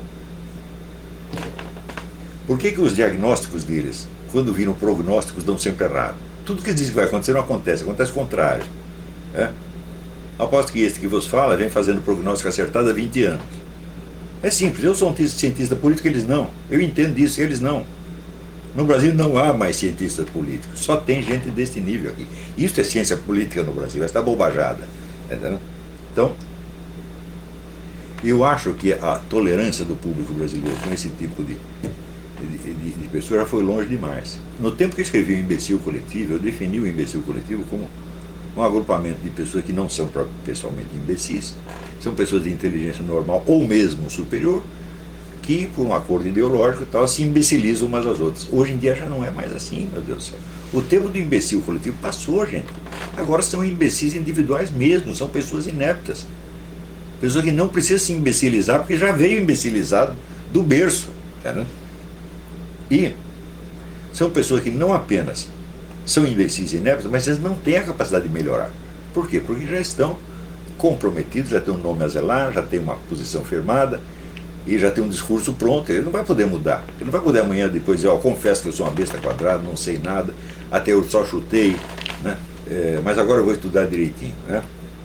por que os diagnósticos deles, quando viram prognósticos, dão sempre errado? Tudo que eles dizem que vai acontecer não acontece, acontece o contrário. Aposto que este que vos fala vem fazendo prognóstico acertado há 20 anos. É simples, eu sou um cientista político, eles não. Eu entendo disso, eles não. No Brasil não há mais cientistas políticos, só tem gente desse nível aqui. Isso é ciência política no Brasil, essa bobajada. Entendeu? Então, eu acho que a tolerância do público brasileiro com esse tipo de pessoa já foi longe demais. No tempo que eu escrevi o Imbecil Coletivo, eu defini o Imbecil Coletivo como um agrupamento de pessoas que não são pessoalmente imbecis, são pessoas de inteligência normal ou mesmo superior, que, por um acordo ideológico e tal, se imbecilizam umas às outras. Hoje em dia já não é mais assim, meu Deus do céu. O tempo do imbecil coletivo passou, gente. Agora são imbecis individuais mesmo, são pessoas ineptas. Pessoas que não precisam se imbecilizar, porque já veio imbecilizado do berço. Tá? E são pessoas que não apenas são imbecis e ineptas, mas eles não têm a capacidade de melhorar. Por quê? Porque já estão comprometidos, já têm um nome a zelar, já têm uma posição firmada, e já tem um discurso pronto. Ele não vai poder mudar. Ele não vai poder amanhã depois dizer: confesso que eu sou uma besta quadrada, não sei nada, até eu só chutei, né? Mas agora eu vou estudar direitinho. Né?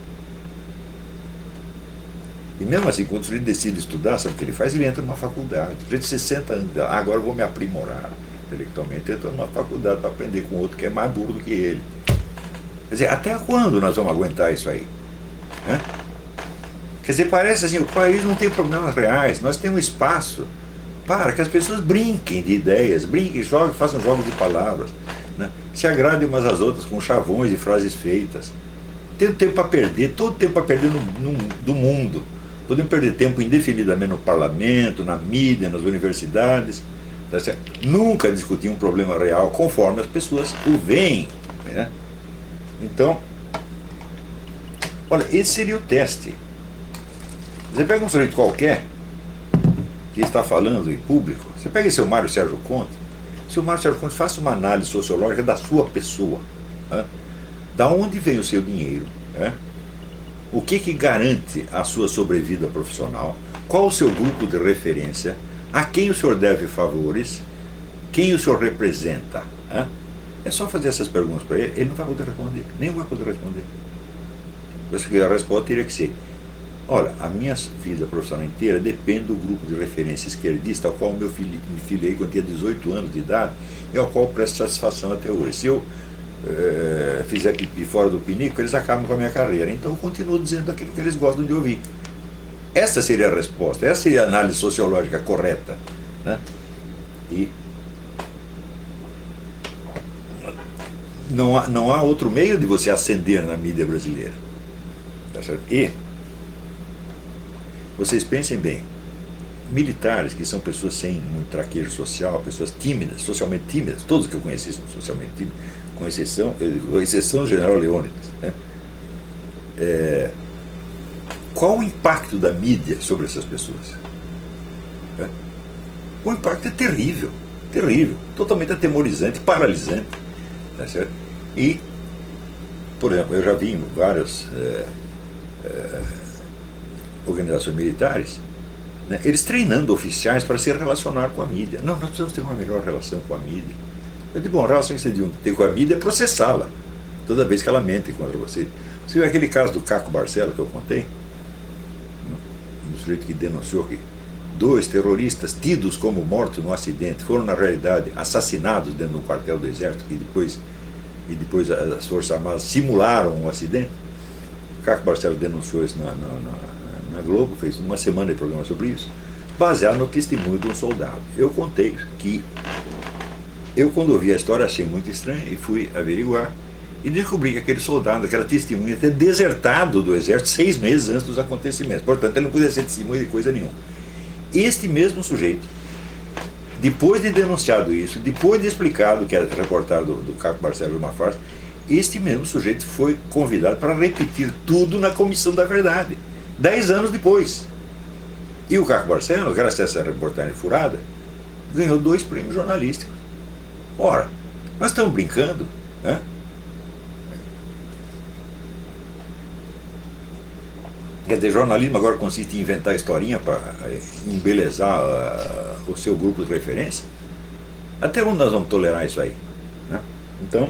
E mesmo assim, quando ele decide estudar, sabe o que ele faz? Ele entra numa faculdade. De 60 anos, agora eu vou me aprimorar intelectualmente. Entra numa faculdade para aprender com outro que é mais burro do que ele. Quer dizer, até quando nós vamos aguentar isso aí? Né? Quer dizer, parece assim, o país não tem problemas reais, nós temos espaço para que as pessoas brinquem de ideias, brinquem, joguem, façam jogos de palavras, né? Se agradem umas às outras com chavões e frases feitas. Tem tempo para perder, todo tempo para perder do mundo. Podemos perder tempo indefinidamente no parlamento, na mídia, nas universidades. Tá certo? Nunca discutir um problema real conforme as pessoas o veem. Né? Então, olha, esse seria o teste. Você pega um sujeito qualquer que está falando em público, você pega esse Mário Sérgio Conte, seu Mário Sérgio Conte, faça uma análise sociológica da sua pessoa. Né? Da onde vem o seu dinheiro? Né? O que garante a sua sobrevida profissional? Qual o seu grupo de referência? A quem o senhor deve favores? Quem o senhor representa? Né? É só fazer essas perguntas para ele, ele não vai poder responder, nem vai poder responder. A resposta teria que ser: olha, a minha vida profissional inteira depende do grupo de referência esquerdista ao qual me filiei quando tinha 18 anos de idade e ao qual presto satisfação até hoje. Se eu fizer pipi fora do pinico, eles acabam com a minha carreira. Então eu continuo dizendo aquilo que eles gostam de ouvir. Essa seria a resposta, essa seria a análise sociológica correta. Né? E não há outro meio de você ascender na mídia brasileira. Tá certo? E vocês pensem bem, militares, que são pessoas sem muito traquejo social, pessoas tímidas, socialmente tímidas, todos que eu conheci são socialmente tímidos, com exceção do general Leônidas, né? Qual o impacto da mídia sobre essas pessoas? Né? O impacto é terrível, terrível, totalmente atemorizante, paralisante. Tá certo? E, por exemplo, eu já vi em várias organizações militares, né, eles treinando oficiais para se relacionar com a mídia. Não, nós precisamos ter uma melhor relação com a mídia. Eu digo, bom, a relação que você deve ter com a mídia é processá-la toda vez que ela mente contra você. Você viu aquele caso do Caco Barcelo que eu contei? Um sujeito que denunciou que 2 terroristas tidos como mortos no acidente foram, na realidade, assassinados dentro de um quartel do Exército e depois as Forças Armadas simularam um acidente. O Caco Barcelo denunciou isso na Globo, fez uma semana de programa sobre isso, baseado no testemunho de um soldado. Eu contei que eu, quando ouvi a história, achei muito estranha e fui averiguar e descobri que aquele soldado, aquela testemunha, tinha desertado do Exército 6 meses antes dos acontecimentos. Portanto, ele não podia ser testemunha de coisa nenhuma. Este mesmo sujeito, depois de denunciado isso, depois de explicado que era reportado do Caco Barcelo uma farsa, este mesmo sujeito foi convidado para repetir tudo na Comissão da Verdade, 10 anos depois. E o Caco Barcelo, graças a essa reportagem furada, ganhou 2 prêmios jornalísticos. Ora, nós estamos brincando, né? Quer dizer, jornalismo agora consiste em inventar historinha para embelezar o seu grupo de referência? Até onde nós vamos tolerar isso aí? Né? Então,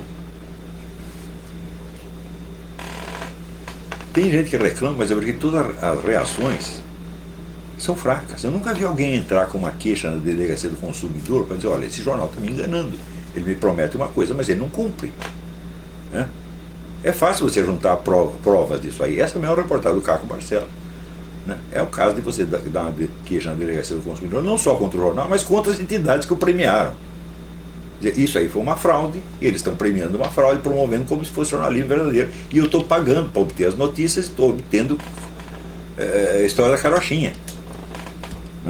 tem gente que reclama, mas é porque todas as reações são fracas. Eu nunca vi alguém entrar com uma queixa na delegacia do consumidor para dizer, olha, esse jornal está me enganando. Ele me promete uma coisa, mas ele não cumpre. Né? É fácil você juntar provas disso aí. Essa mesma reportagem do Caco Barcelo. Né? É o caso de você dar uma queixa na delegacia do consumidor, não só contra o jornal, mas contra as entidades que o premiaram. Isso aí foi uma fraude, e eles estão premiando uma fraude, promovendo como se fosse jornalismo verdadeiro. E eu estou pagando para obter as notícias, estou obtendo a história da carochinha. Né?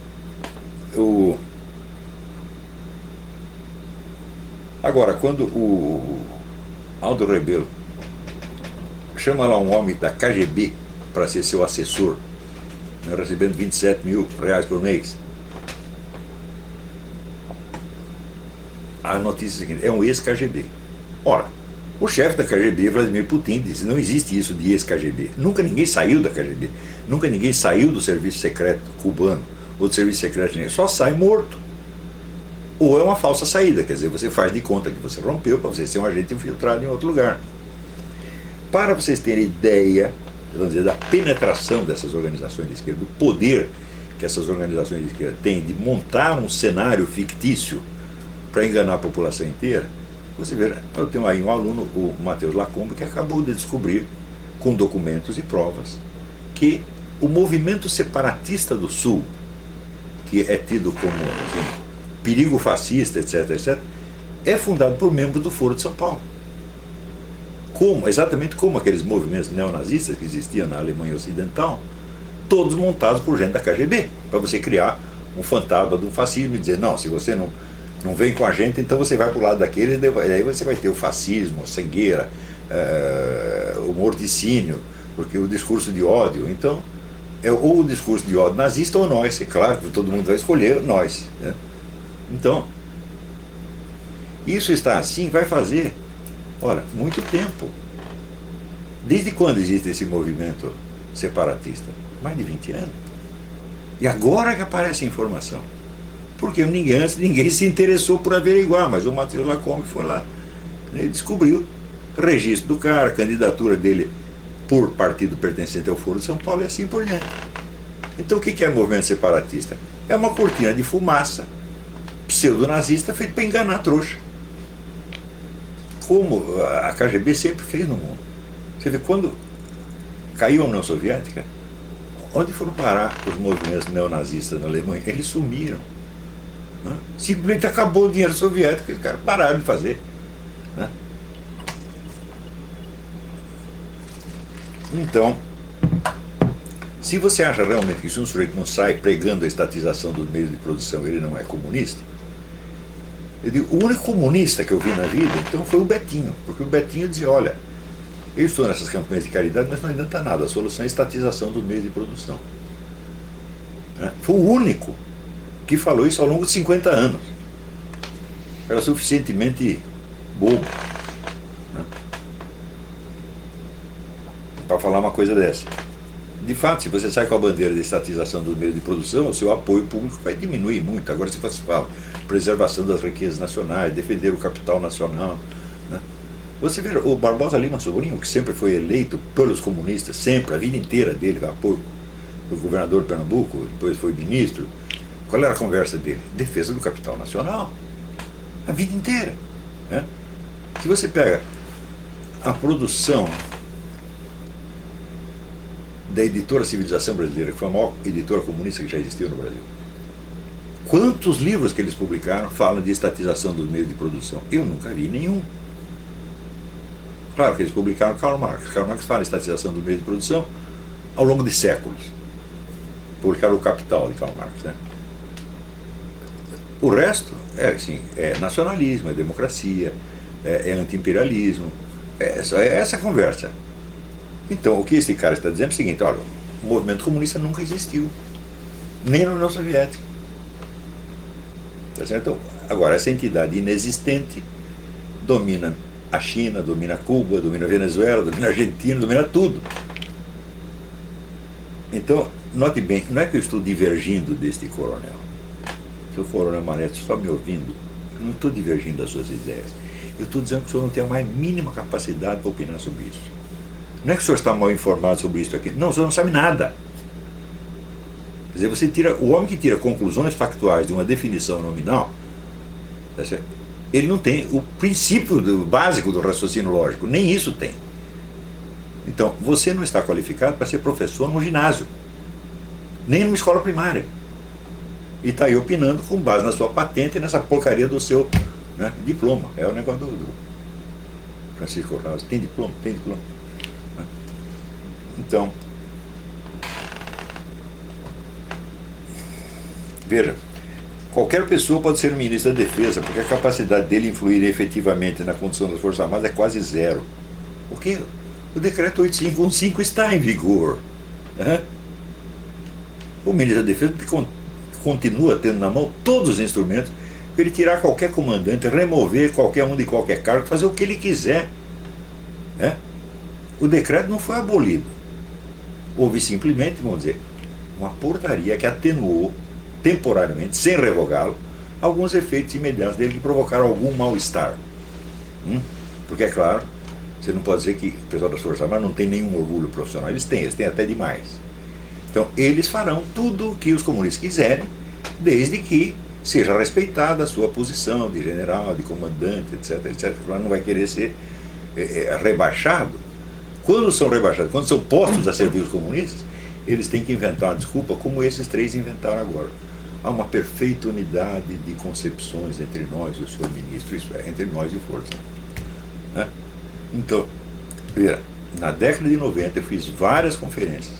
Agora, quando o Aldo Rebelo chama lá um homem da KGB para ser seu assessor, né, recebendo 27 mil reais por mês, a notícia é a seguinte, é um ex-KGB. Ora, o chefe da KGB, Vladimir Putin, disse, não existe isso de ex-KGB. Nunca ninguém saiu da KGB. Nunca ninguém saiu do serviço secreto cubano ou do serviço secreto chinês. Só sai morto. Ou é uma falsa saída, quer dizer, você faz de conta que você rompeu para você ser um agente infiltrado em outro lugar. Para vocês terem ideia, vamos dizer, da penetração dessas organizações de esquerda, do poder que essas organizações de esquerda têm de montar um cenário fictício para enganar a população inteira, você vê, eu tenho aí um aluno, o Matheus Lacombe, que acabou de descobrir, com documentos e provas, que o movimento separatista do Sul, que é tido como assim, perigo fascista, etc., é fundado por membros do Foro de São Paulo. Exatamente como aqueles movimentos neonazistas que existiam na Alemanha Ocidental, todos montados por gente da KGB, para você criar um fantasma do fascismo e dizer, não, se você não vem com a gente, então você vai para o lado daquele, e aí você vai ter o fascismo, a cegueira, o morticínio, porque o discurso de ódio, então, é ou o discurso de ódio nazista ou nós, é claro que todo mundo vai escolher nós. Né? Então, isso está assim, vai fazer, olha, muito tempo. Desde quando existe esse movimento separatista? Mais de 20 anos. E agora que aparece a informação. Porque antes ninguém se interessou por averiguar, mas o Matheus Lacombe foi lá, ele descobriu o registro do cara, a candidatura dele por partido pertencente ao Foro de São Paulo e assim por diante. Então o que é movimento separatista? É uma cortina de fumaça pseudo-nazista feita para enganar a trouxa. Como a KGB sempre fez no mundo. Você vê, quando caiu a União Soviética, onde foram parar os movimentos neonazistas na Alemanha? Eles sumiram. Né? Simplesmente acabou o dinheiro soviético e os caras pararam de fazer. Né? Então, Se você acha realmente que se um sujeito não sai pregando a estatização dos meios de produção, ele não é comunista, eu digo, o único comunista que eu vi na vida, então, foi o Betinho, porque o Betinho dizia, olha, eu estou nessas campanhas de caridade, mas não adianta nada, a solução é a estatização dos meios de produção. Foi o único que falou isso ao longo de 50 anos. Era suficientemente bobo, né, para falar uma coisa dessa. De fato, se você sai com a bandeira de estatização dos meios de produção, o seu apoio público vai diminuir muito. Agora, se você fala preservação das riquezas nacionais, defender o capital nacional, né? Você vê o Barbosa Lima Sobrinho, que sempre foi eleito pelos comunistas, sempre, a vida inteira dele, apoio do governador de Pernambuco, depois foi ministro. Qual era a conversa dele? Defesa do capital nacional. A vida inteira, né? Se você pega a produção da editora Civilização Brasileira, que foi a maior editora comunista que já existiu no Brasil, quantos livros que eles publicaram falam de estatização dos meios de produção? Eu nunca vi nenhum. Claro que eles publicaram Karl Marx. Karl Marx fala de estatização dos meios de produção ao longo de séculos. Publicaram o Capital de Karl Marx, né? O resto é, assim, é nacionalismo, é democracia, é anti-imperialismo, é essa conversa. Então, o que esse cara está dizendo é o seguinte, olha, o movimento comunista nunca existiu, nem na União Soviética. Tá certo? Então, agora, essa entidade inexistente domina a China, domina Cuba, domina a Venezuela, domina a Argentina, domina tudo. Então, note bem, não é que eu estou divergindo deste coronel. Se o coronel Manetti está me ouvindo, eu não estou divergindo das suas ideias. Eu estou dizendo que o senhor não tem a mais mínima capacidade para opinar sobre isso. Não é que o senhor está mal informado sobre isso aqui. Não, o senhor não sabe nada. Quer dizer, você tira, o homem que tira conclusões factuais de uma definição nominal, tá certo? Ele não tem o princípio básico do raciocínio lógico, nem isso tem. Então, você não está qualificado para ser professor num ginásio, nem numa escola primária. E está aí opinando com base na sua patente e nessa porcaria do seu, né, diploma. É o negócio do Francisco Rosa. Tem diploma? Tem diploma. Então, veja, qualquer pessoa pode ser ministro da Defesa, porque a capacidade dele influir efetivamente na condição das Forças Armadas é quase zero. Porque o decreto 8515 está em vigor, né? O ministro da Defesa continua tendo na mão todos os instrumentos para ele tirar qualquer comandante, remover qualquer um de qualquer cargo, fazer o que ele quiser, né? O decreto não foi abolido. Houve simplesmente, vamos dizer, uma portaria que atenuou temporariamente, sem revogá-lo, alguns efeitos imediatos dele que provocaram algum mal-estar. Porque, é claro, você não pode dizer que o pessoal das Forças Armadas não tem nenhum orgulho profissional. Eles têm até demais. Então, eles farão tudo o que os comunistas quiserem, desde que seja respeitada a sua posição de general, de comandante, etc, etc. Não vai querer ser rebaixado. Quando são rebaixados, quando são postos a servir os comunistas, eles têm que inventar uma desculpa, como esses três inventaram agora. Há uma perfeita unidade de concepções entre nós e o senhor ministro, isso é, entre nós e força. Né? Então, veja, na década de 90 eu fiz várias conferências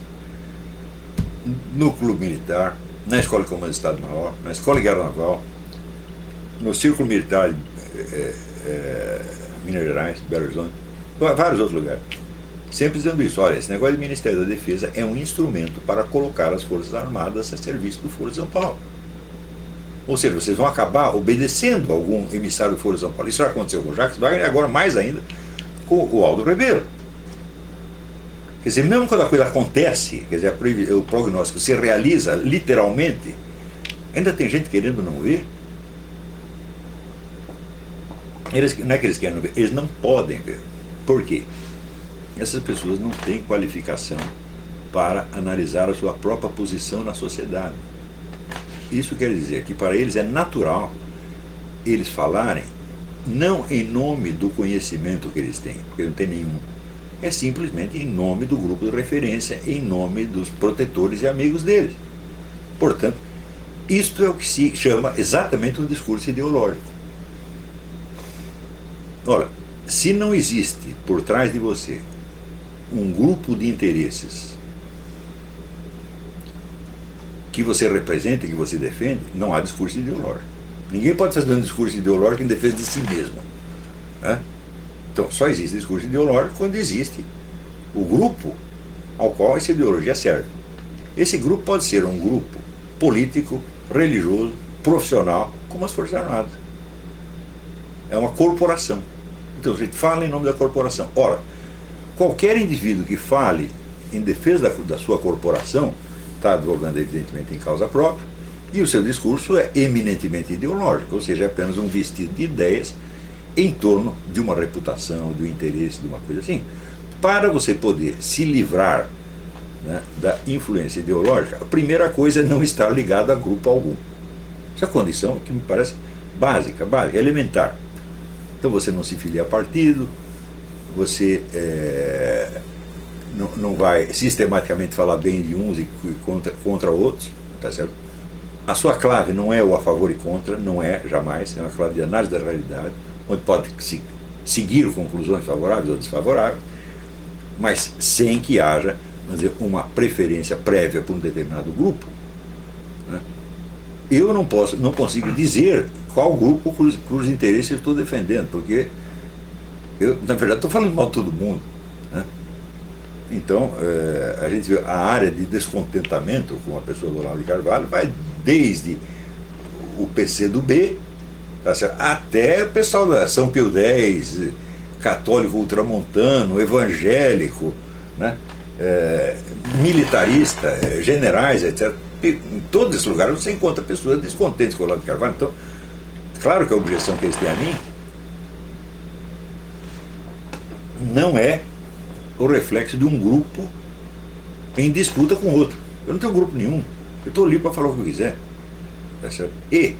no Clube Militar, na Escola de Comando de Estado-Maior, na Escola de Guerra Naval, no Círculo Militar de Minas Gerais, Belo Horizonte, vários outros lugares. Sempre dizendo isso, olha, esse negócio do Ministério da Defesa é um instrumento para colocar as Forças Armadas a serviço do Foro de São Paulo. Ou seja, vocês vão acabar obedecendo algum emissário do Foro de São Paulo. Isso já aconteceu com o Jacques Wagner e agora mais ainda com o Aldo Rebelo. Quer dizer, mesmo quando a coisa acontece, quer dizer, o prognóstico se realiza literalmente, ainda tem gente querendo não ver. Não é que eles querem não ver, eles não podem ver. Por quê? Essas pessoas não têm qualificação para analisar a sua própria posição na sociedade. Isso quer dizer que para eles é natural eles falarem não em nome do conhecimento que eles têm, porque não tem nenhum. É simplesmente em nome do grupo de referência, em nome dos protetores e amigos deles. Portanto, isto é o que se chama exatamente um discurso ideológico. Ora, se não existe por trás de você um grupo de interesses que você representa, que você defende, não há discurso ideológico. Ninguém pode fazer um discurso ideológico em defesa de si mesmo. Né? Então, só existe discurso ideológico quando existe o grupo ao qual essa ideologia serve. Esse grupo pode ser um grupo político, religioso, profissional, como as Forças Armadas. É uma corporação. Então, a gente fala em nome da corporação. Ora, qualquer indivíduo que fale em defesa da sua corporação está advogando, evidentemente, em causa própria, e o seu discurso é eminentemente ideológico, ou seja, é apenas um vestido de ideias em torno de uma reputação, de um interesse, de uma coisa assim. Para você poder se livrar, né, da influência ideológica, a primeira coisa é não estar ligado a grupo algum. Essa é a condição que me parece básica, elementar. Então você não se filia a partido, você não vai sistematicamente falar bem de uns e contra outros, tá certo? A sua clave não é o a favor e contra, não é, jamais, é uma clave de análise da realidade, onde pode seguir conclusões favoráveis ou desfavoráveis, mas sem que haja, vamos dizer, uma preferência prévia por um determinado grupo. Né? Eu não consigo dizer qual grupo cujos interesses eu estou defendendo, porque eu, na verdade, estou falando mal de todo mundo. Né? Então, a gente vê a área de descontentamento com a pessoa do Olavo de Carvalho vai desde o PC do B, tá certo? Até o pessoal da São Pio X, católico ultramontano, evangélico, né? Militarista, generais, etc. Em todos esses lugares você encontra pessoas descontentes com o Olavo de Carvalho. Então, claro que a objeção que eles têm a mim não é o reflexo de um grupo em disputa com outro. Eu não tenho grupo nenhum. Eu estou livre para falar o que eu quiser. Tá certo? E,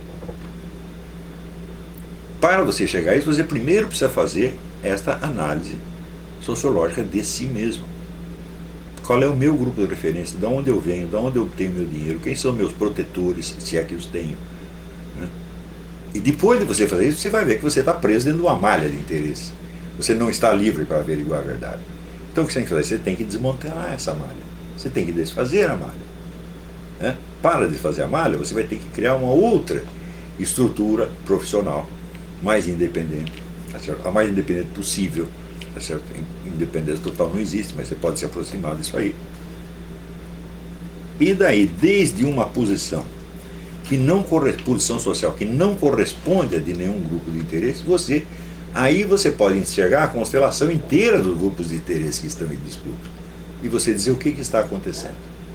para você chegar a isso, você primeiro precisa fazer esta análise sociológica de si mesmo. Qual é o meu grupo de referência? De onde eu venho? De onde eu tenho meu dinheiro? Quem são meus protetores, se é que os tenho? Né? E depois de você fazer isso, você vai ver que você está preso dentro de uma malha de interesse. Você não está livre para averiguar a verdade. Então o que você tem que fazer? Você tem que desmantelar essa malha. Você tem que desfazer a malha. Né? Para desfazer a malha, você vai ter que criar uma outra estrutura profissional mais independente. Tá certo? A mais independente possível. Tá certo? Independência total não existe, mas você pode se aproximar disso aí. E daí, desde uma posição que não posição social que não corresponde a de nenhum grupo de interesse, aí você pode enxergar a constelação inteira dos grupos de interesse que estão em disputa. E você dizer o que está acontecendo.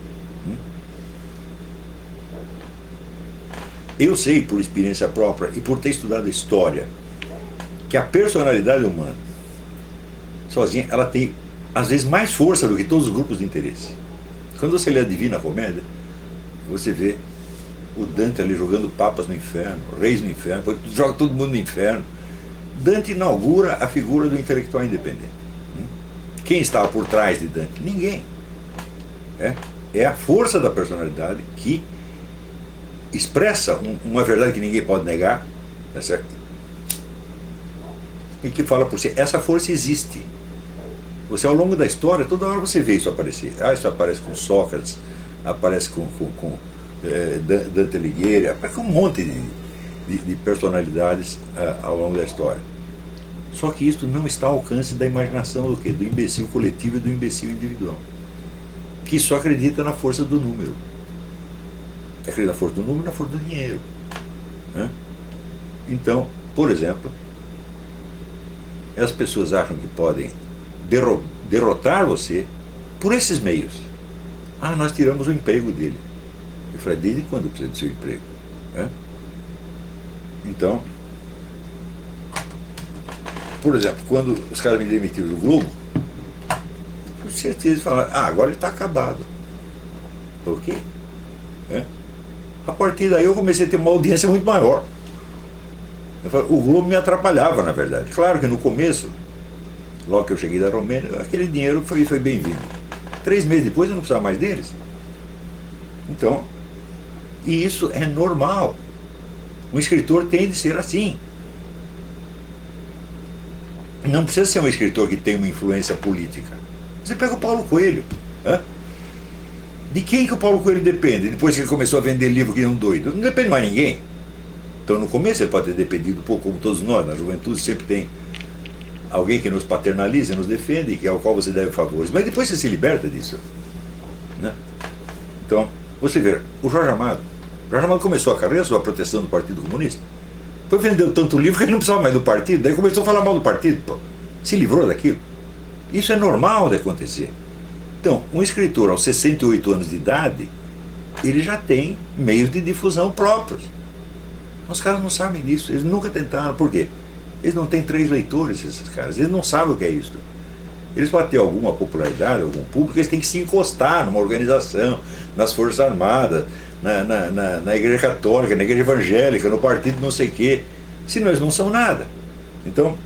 Eu sei, por experiência própria e por ter estudado história, que a personalidade humana, sozinha, ela tem, às vezes, mais força do que todos os grupos de interesse. Quando você lê a Divina Comédia, você vê o Dante ali jogando papas no inferno, reis no inferno, joga todo mundo no inferno. Dante inaugura a figura do intelectual independente. Quem estava por trás de Dante? Ninguém. É a força da personalidade que expressa uma verdade que ninguém pode negar, tá certo? E que fala por si, essa força existe. Você, ao longo da história, toda hora você vê isso aparecer. Isso aparece com Sócrates, aparece com Dante Alighieri, aparece com um monte de personalidades ao longo da história. Só que isso não está ao alcance da imaginação do quê? Do imbecil coletivo e do imbecil individual, que só acredita na força do número. Acredita na força do número e na força do dinheiro. Né? Então, por exemplo, as pessoas acham que podem derrotar você por esses meios. Nós tiramos o emprego dele. Eu falei, desde quando precisa do seu emprego? Então, por exemplo, quando os caras me demitiram do Globo, com certeza falaram, agora ele está acabado. Por quê? A partir daí eu comecei a ter uma audiência muito maior. O Globo me atrapalhava, na verdade. Claro que no começo, logo que eu cheguei da Romênia, aquele dinheiro foi bem-vindo. 3 meses depois eu não precisava mais deles. Então, e isso é normal. Um escritor tem de ser assim. Não precisa ser um escritor que tem uma influência política. Você pega o Paulo Coelho. De quem que o Paulo Coelho depende? Depois que ele começou a vender livro que nem um doido. Não depende mais de ninguém. Então, no começo, ele pode ter dependido um pouco, como todos nós. Na juventude sempre tem alguém que nos paternaliza, nos defende, que ao qual você deve favores. Mas depois você se liberta disso. Né? Então, você vê, o Jorge Amado começou a carreira sob a proteção do Partido Comunista. Foi vendeu tanto livro que ele não precisava mais do partido. Daí começou a falar mal do partido. Pô. Se livrou daquilo. Isso é normal de acontecer. Então, um escritor aos 68 anos de idade, ele já tem meios de difusão próprios. Os caras não sabem disso, eles nunca tentaram. Por quê? Eles não têm 3 leitores, esses caras. Eles não sabem o que é isso. Eles para ter alguma popularidade, algum público, eles têm que se encostar numa organização, nas Forças Armadas, na Igreja Católica, na Igreja Evangélica, no partido não sei o quê. Senão eles não são nada. Então,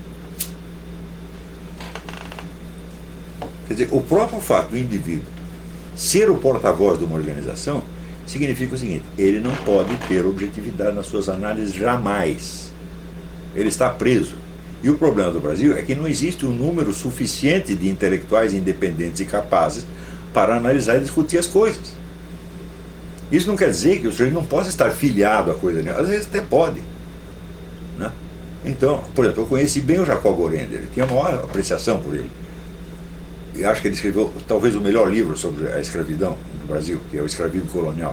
quer dizer, o próprio fato do indivíduo ser o porta-voz de uma organização significa o seguinte: ele não pode ter objetividade nas suas análises jamais. Ele está preso. E o problema do Brasil é que não existe um número suficiente de intelectuais independentes e capazes para analisar e discutir as coisas. Isso não quer dizer que o sujeito não possa estar filiado a coisa nenhuma. Às vezes até pode. Né? Então, por exemplo, eu conheci bem o Jacob Gorender, tinha a maior apreciação por ele. E acho que ele escreveu talvez o melhor livro sobre a escravidão no Brasil, que é o Escravismo Colonial.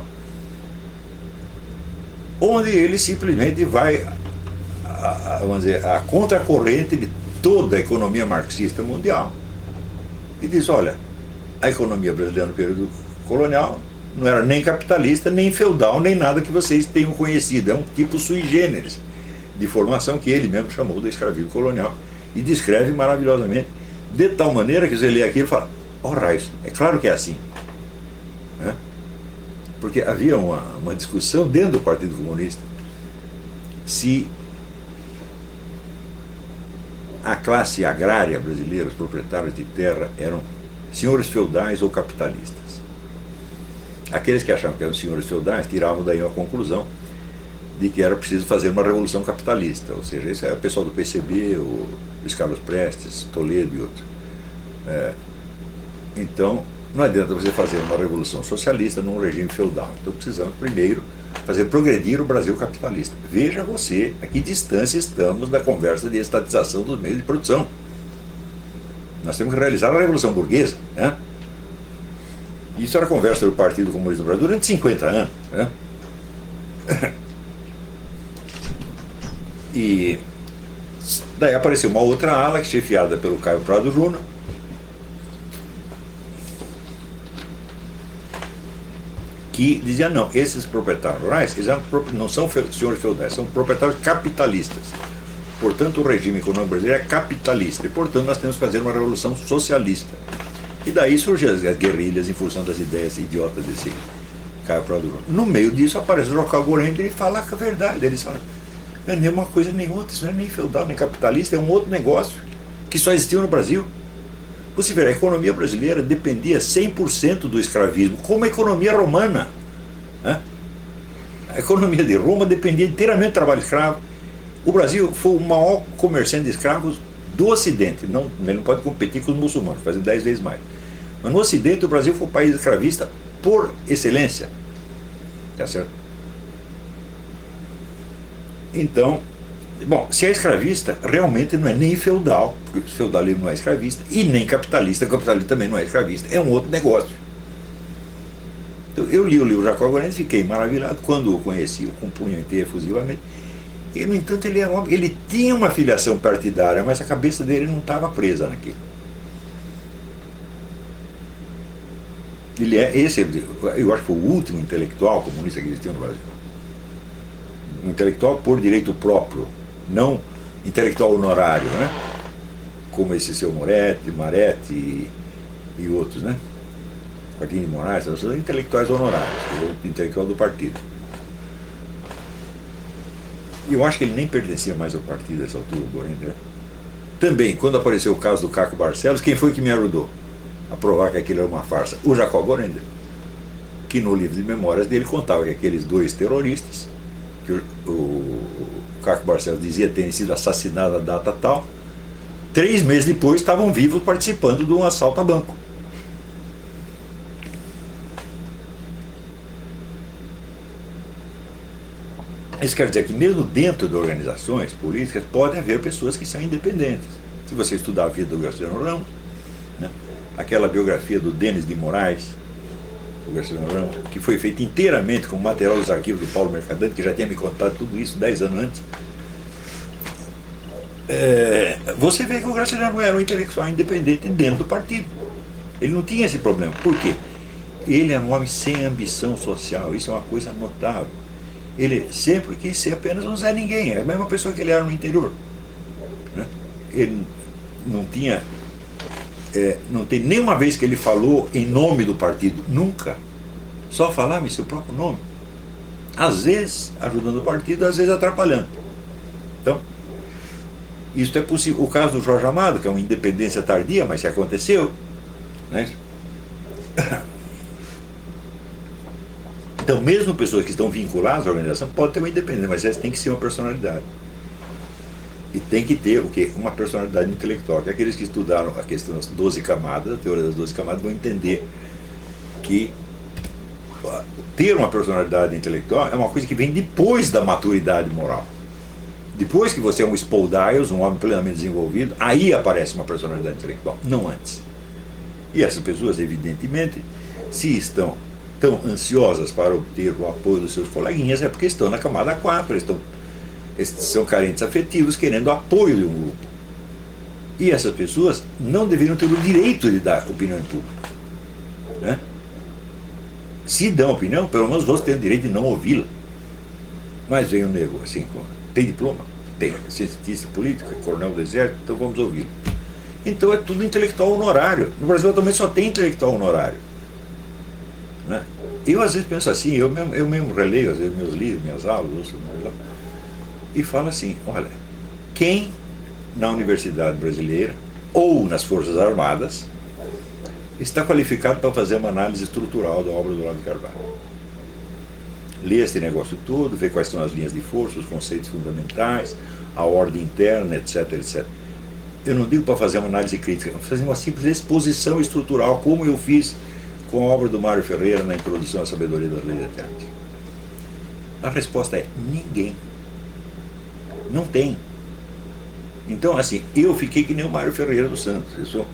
Onde ele simplesmente vai vamos dizer, a contracorrente de toda a economia marxista mundial. E diz, olha, a economia brasileira no período colonial não era nem capitalista, nem feudal, nem nada que vocês tenham conhecido. É um tipo sui generis de formação que ele mesmo chamou de escravismo colonial e descreve maravilhosamente, de tal maneira que você lê aquilo e fala, raios, é claro que é assim. Né? Porque havia uma discussão dentro do Partido Comunista se a classe agrária brasileira, os proprietários de terra, eram senhores feudais ou capitalistas. Aqueles que achavam que eram senhores feudais tiravam daí uma conclusão de que era preciso fazer uma revolução capitalista. Ou seja, esse é o pessoal do PCB, o Luiz Carlos Prestes, Toledo e outros. Então, não adianta você fazer uma revolução socialista num regime feudal. Então precisamos primeiro fazer progredir o Brasil capitalista. Veja você a que distância estamos da conversa de estatização dos meios de produção. Nós temos que realizar a Revolução Burguesa. Né? Isso era a conversa do Partido Comunista do Brasil durante 50 anos. Né? E daí apareceu uma outra ala, chefiada pelo Caio Prado Júnior, que dizia, não, esses proprietários rurais, eles não são senhores feudais, são proprietários capitalistas. Portanto, o regime econômico brasileiro é capitalista e, portanto, nós temos que fazer uma revolução socialista. E daí surgem as guerrilhas em função das ideias idiotas desse Caio Prado Júnior. No meio disso aparece o Jacob Gorender e fala a verdade. Eles falam, não é nem uma coisa nem outra, isso não é nem feudal, nem capitalista, é um outro negócio que só existiu no Brasil. Você vê, a economia brasileira dependia 100% do escravismo, como a economia romana. Né? A economia de Roma dependia inteiramente do trabalho escravo. O Brasil foi o maior comerciante de escravos do Ocidente. Não, ele não pode competir com os muçulmanos, fazem 10 vezes mais. Mas no Ocidente o Brasil foi o país escravista por excelência. Tá certo? Então, bom, se é escravista, realmente não é nem feudal, porque o feudalismo não é escravista, e nem capitalista, o capitalismo também não é escravista, é um outro negócio. Então, eu li o livro Jacob Gorender e fiquei maravilhado quando o conheci, o compunha inteiro efusivamente. E, no entanto, ele tinha uma filiação partidária, mas a cabeça dele não estava presa naquilo. Ele é esse, eu acho que foi o último intelectual comunista que existiu no Brasil. Um intelectual por direito próprio, não intelectual honorário, né? Como esse seu Maretti e outros, né? Joaquim de Moraes, são intelectuais honorários, o intelectual do partido. E eu acho que ele nem pertencia mais ao partido nessa altura, o Gorender. Também, quando apareceu o caso do Caco Barcelos, quem foi que me ajudou a provar que aquilo era uma farsa? O Jacob Gorender, que no livro de memórias dele contava que aqueles 2 terroristas, que o Caco Barcelos dizia terem sido assassinados à data tal, 3 meses depois estavam vivos participando de um assalto a banco. Isso quer dizer que mesmo dentro de organizações políticas pode haver pessoas que são independentes. Se você estudar a vida do Graciliano Ramos, né, aquela biografia do Denis de Moraes, o Graciliano Ramos, que foi feita inteiramente com material dos arquivos do Paulo Mercadante, que já tinha me contado tudo isso 10 anos antes, você vê que o Graciliano era um intelectual independente dentro do partido. Ele não tinha esse problema. Por quê? Ele era um homem sem ambição social, isso é uma coisa notável. Ele sempre quis ser apenas um Zé Ninguém, é a mesma pessoa que ele era no interior. Né? Ele não tinha, não tem nenhuma vez que ele falou em nome do partido, nunca. Só falava em seu próprio nome. Às vezes ajudando o partido, às vezes atrapalhando. Então, isso é possível. O caso do Jorge Amado, que é uma independência tardia, mas que aconteceu. Né? Então, mesmo pessoas que estão vinculadas à organização podem ter uma independência, mas essa tem que ser uma personalidade. E tem que ter o quê? Uma personalidade intelectual. Que aqueles que estudaram a questão das 12 camadas, a teoria das 12 camadas, vão entender que ter uma personalidade intelectual é uma coisa que vem depois da maturidade moral. Depois que você é um espoldios, um homem plenamente desenvolvido, aí aparece uma personalidade intelectual, não antes. E essas pessoas, evidentemente, se estão tão ansiosas para obter o apoio dos seus coleguinhas, é porque estão na camada 4, eles são carentes afetivos, querendo o apoio de um grupo. E essas pessoas não deveriam ter o direito de dar opinião em público. Né? Se dão opinião, pelo menos você tem o direito de não ouvi-la. Mas vem um nego assim, tem diploma, tem cientista político, é coronel do exército, então vamos ouvi-lo. Então é tudo intelectual honorário. No Brasil também só tem intelectual honorário. Né? Eu às vezes penso assim, eu mesmo releio às vezes meus livros, minhas aulas, e falo assim, olha, quem na Universidade Brasileira ou nas Forças Armadas está qualificado para fazer uma análise estrutural da obra do Olavo de Carvalho? Lê esse negócio todo, vê quais são as linhas de força, os conceitos fundamentais, a ordem interna, etc, etc. Eu não digo para fazer uma análise crítica, para fazer uma simples exposição estrutural, como eu fiz com a obra do Mário Ferreira na Introdução à Sabedoria das Leis Eternas. A resposta é ninguém. Não tem. Então, assim, eu fiquei que nem o Mário Ferreira dos Santos. Eu sou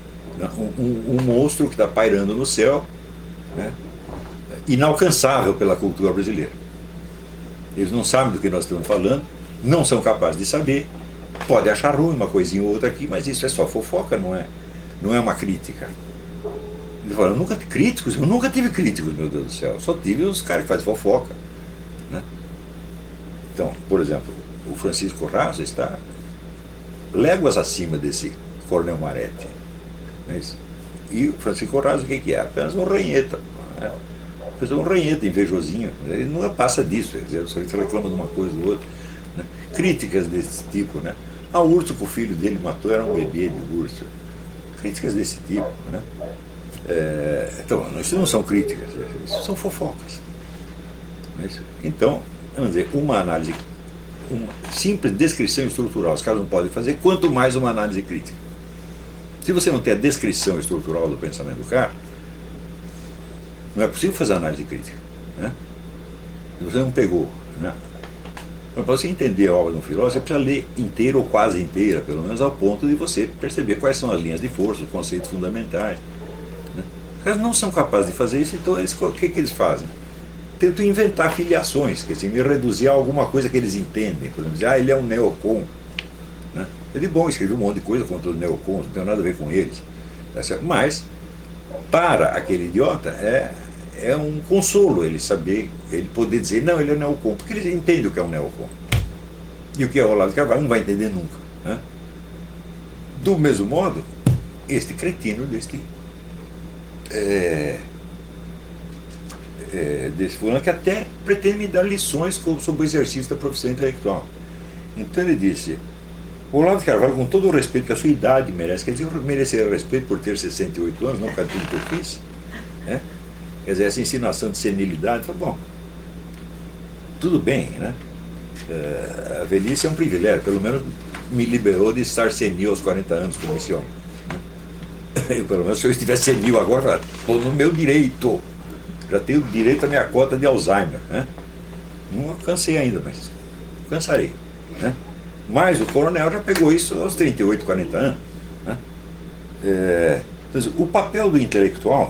um monstro que está pairando no céu, né, inalcançável pela cultura brasileira. Eles não sabem do que nós estamos falando, não são capazes de saber, pode achar ruim uma coisinha ou outra aqui, mas isso é só fofoca, não é uma crítica. Ele fala, eu nunca tive críticos, meu Deus do céu, só tive os caras que fazem fofoca. Né? Então, por exemplo, o Francisco Raso está léguas acima desse Coronel Marete. Né? E o Francisco Raso, o que é? Apenas um ranheta. Né? Um ranheta invejosinho. Ele não passa disso, quer dizer, só ele reclama de uma coisa ou outra. Né? Críticas desse tipo. Né? A Urso, que o filho dele matou, era um bebê de urso. Críticas desse tipo. Né? Então, isso não são críticas, isso são fofocas. Então, vamos dizer, uma análise, uma simples descrição estrutural, os caras não podem fazer, quanto mais uma análise crítica. Se você não tem a descrição estrutural do pensamento do cara, não é possível fazer análise crítica. Né? Se você não pegou. Né? Para você entender a obra de um filósofo, você precisa ler inteira ou quase inteira, pelo menos ao ponto de você perceber quais são as linhas de força, os conceitos fundamentais. Eles não são capazes de fazer isso, então o que eles fazem? Tentam inventar filiações, quer dizer, me reduzir a alguma coisa que eles entendem. Por exemplo, dizer, ele é um neocon. Né? Ele, bom, escreveu um monte de coisa contra os neocons, não tem nada a ver com eles. Mas, para aquele idiota, é um consolo ele saber, ele poder dizer, não, ele é neocon, porque ele entende o que é um neocon. E o que é o Olavo de Carvalho não vai entender nunca. Né? Do mesmo modo, este cretino desse fulano que até pretende me dar lições sobre o exercício da profissão intelectual. Então ele disse, o Olavo de Carvalho, com todo o respeito que a sua idade merece, quer dizer, eu mereceria respeito por ter 68 anos, não por tudo que eu fiz, né? Quer dizer, essa insinuação de senilidade, falei, bom, tudo bem, né? A velhice é um privilégio, pelo menos me liberou de estar senil aos 40 anos como esse homem. Eu, pelo menos, se eu estivesse senil agora, estou no meu direito. Já tenho direito à minha cota de Alzheimer. Né? Não alcancei ainda, mas alcançarei. Né? Mas o coronel já pegou isso aos 38, 40 anos. Né? Então, o papel do intelectual,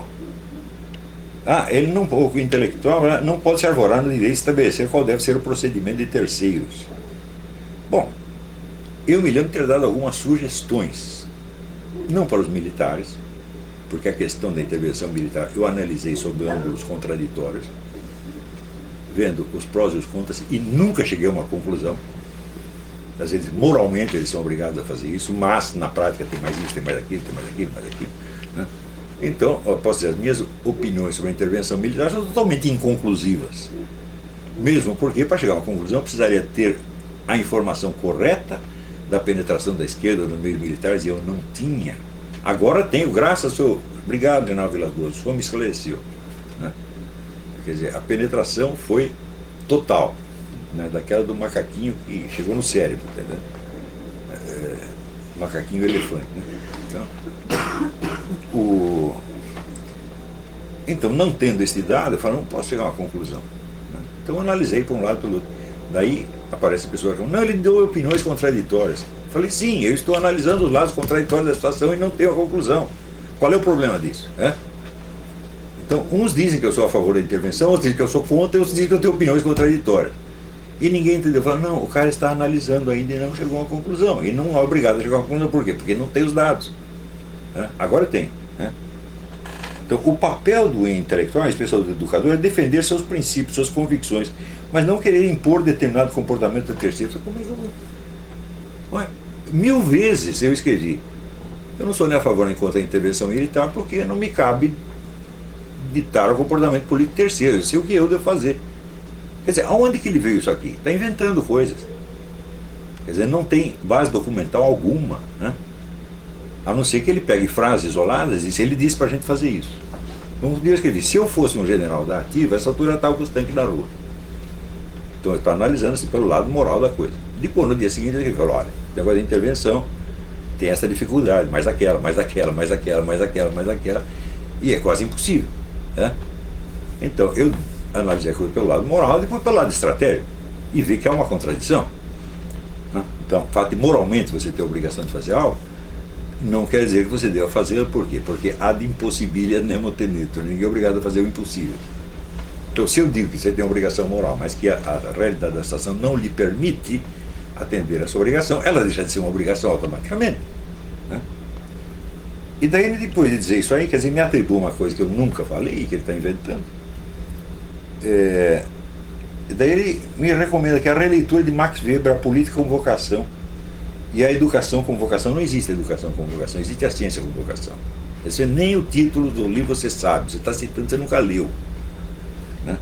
o intelectual não pode se arvorar no direito de estabelecer qual deve ser o procedimento de terceiros. Bom, eu me lembro de ter dado algumas sugestões, não para os militares, porque a questão da intervenção militar eu analisei sob ângulos contraditórios, vendo os prós e os contras, e nunca cheguei a uma conclusão. Às vezes, moralmente, eles são obrigados a fazer isso, mas na prática tem mais isso, tem mais aquilo, tem mais aquilo, mais aquilo. Né? Então, eu posso dizer, as minhas opiniões sobre a intervenção militar são totalmente inconclusivas. Mesmo porque, para chegar a uma conclusão, precisaria ter a informação correta da penetração da esquerda no meio militar, e eu não tinha. Agora tenho, graças ao senhor. Obrigado, General Vilas Boas, o senhor me esclareceu. Né? Quer dizer, a penetração foi total, né? Daquela do macaquinho que chegou no cérebro, entendeu? Macaquinho elefante. Né? Então, não tendo esse dado, eu falo, não posso chegar a uma conclusão. Né? Então, eu analisei para um lado e para o outro. Daí aparece a pessoa que fala, não, ele deu opiniões contraditórias. Eu falei, sim, eu estou analisando os lados contraditórios da situação e não tenho a conclusão. Qual é o problema disso? Então, uns dizem que eu sou a favor da intervenção, outros dizem que eu sou contra, e outros dizem que eu tenho opiniões contraditórias. E ninguém entendeu. Fala, não, o cara está analisando ainda e não chegou a uma conclusão. E não é obrigado a chegar a uma conclusão. Por quê? Porque não tem os dados. Agora tem. Então, o papel do intelectual, especial do educador, é defender seus princípios, suas convicções, mas não querer impor determinado comportamento a terceiro. Como é que eu vou? 1000 vezes eu escrevi. Eu não sou nem a favor nem contra a intervenção militar, porque não me cabe ditar o comportamento político terceiro. Eu sei o que eu devo fazer. Quer dizer, aonde que ele veio isso aqui? Está inventando coisas. Quer dizer, não tem base documental alguma, né? A não ser que ele pegue frases isoladas e se ele disse para a gente fazer isso. Então, eu escrevi, se eu fosse um general da ativa, essa altura estava com os tanques na rua. Então, eu estou analisando assim, pelo lado moral da coisa. Depois, no dia seguinte, ele falou, olha, negócio da intervenção tem essa dificuldade, mais aquela, mais aquela, mais aquela, mais aquela, mais aquela, e é quase impossível. Né? Então, eu analisei a coisa pelo lado moral e depois pelo lado estratégico, e vi que é uma contradição. Né? Então, o fato de moralmente você ter a obrigação de fazer algo, não quer dizer que você deva fazê-lo, por quê? Porque ad impossibilia nemo tenetur, ninguém é obrigado a fazer o impossível. Então, se eu digo que você tem uma obrigação moral, mas que a realidade da situação não lhe permite atender a sua obrigação, ela deixa de ser uma obrigação automaticamente. Né? E daí, depois de dizer isso aí, quer dizer, me atribui uma coisa que eu nunca falei, que ele está inventando. Daí ele me recomenda que a releitura de Max Weber, a política como vocação, e a educação como vocação. Não existe educação como vocação, existe a ciência como vocação. Você, nem o título do livro você sabe, você está citando, você nunca leu. Né?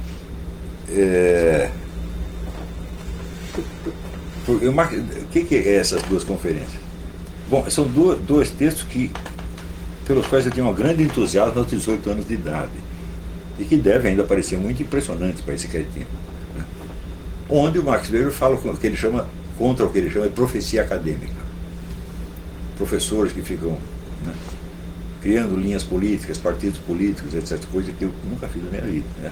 O que é essas duas conferências? Bom, são dois textos pelos quais eu tenho um grande entusiasmo aos 18 anos de idade e que devem ainda parecer muito impressionantes para esse cretino. Né? Onde o Max Weber fala o que ele chama, contra o que ele chama de profecia acadêmica. Professores que ficam, né, criando linhas políticas, partidos políticos, etc., coisa que eu nunca fiz na minha vida. Né?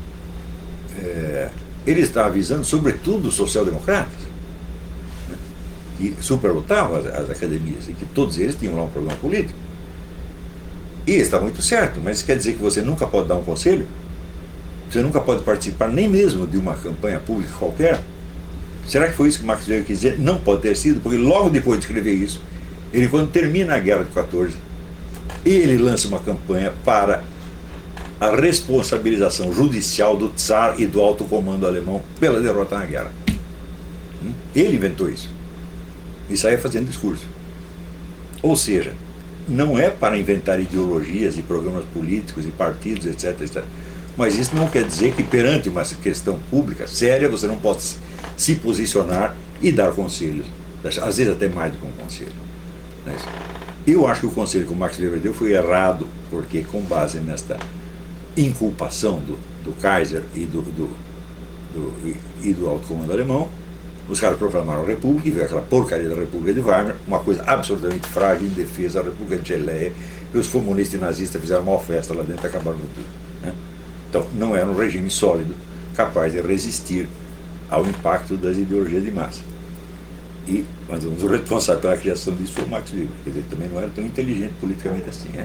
Ele está avisando, sobretudo, os social-democratas, né, que superlotavam as academias e que todos eles tinham lá um problema político. E está muito certo, mas quer dizer que você nunca pode dar um conselho? Você nunca pode participar nem mesmo de uma campanha pública qualquer? Será que foi isso que Max Weber quis dizer? Não pode ter sido, porque logo depois de escrever isso, ele, quando termina a Guerra de 14, ele lança uma campanha para a responsabilização judicial do Tsar e do alto comando alemão pela derrota na guerra. Ele inventou isso. E saia fazendo discurso. Ou seja, não é para inventar ideologias e programas políticos e partidos, etc., etc. Mas isso não quer dizer que perante uma questão pública séria você não pode se posicionar e dar conselhos, às vezes até mais do que um conselho. Eu acho que o conselho que o Max Weber deu foi errado, porque com base nesta inculpação do Kaiser e do alto comando alemão, os caras proclamaram a República e veio aquela porcaria da República de Weimar, uma coisa absolutamente frágil, indefesa, a República de Geleia, e os comunistas e nazistas fizeram uma festa lá dentro e acabaram com tudo. Né? Então, não era um regime sólido, capaz de resistir ao impacto das ideologias de massa. Mas o responsável pela criação disso foi o Max Weber, quer dizer, também não era tão inteligente politicamente assim, né?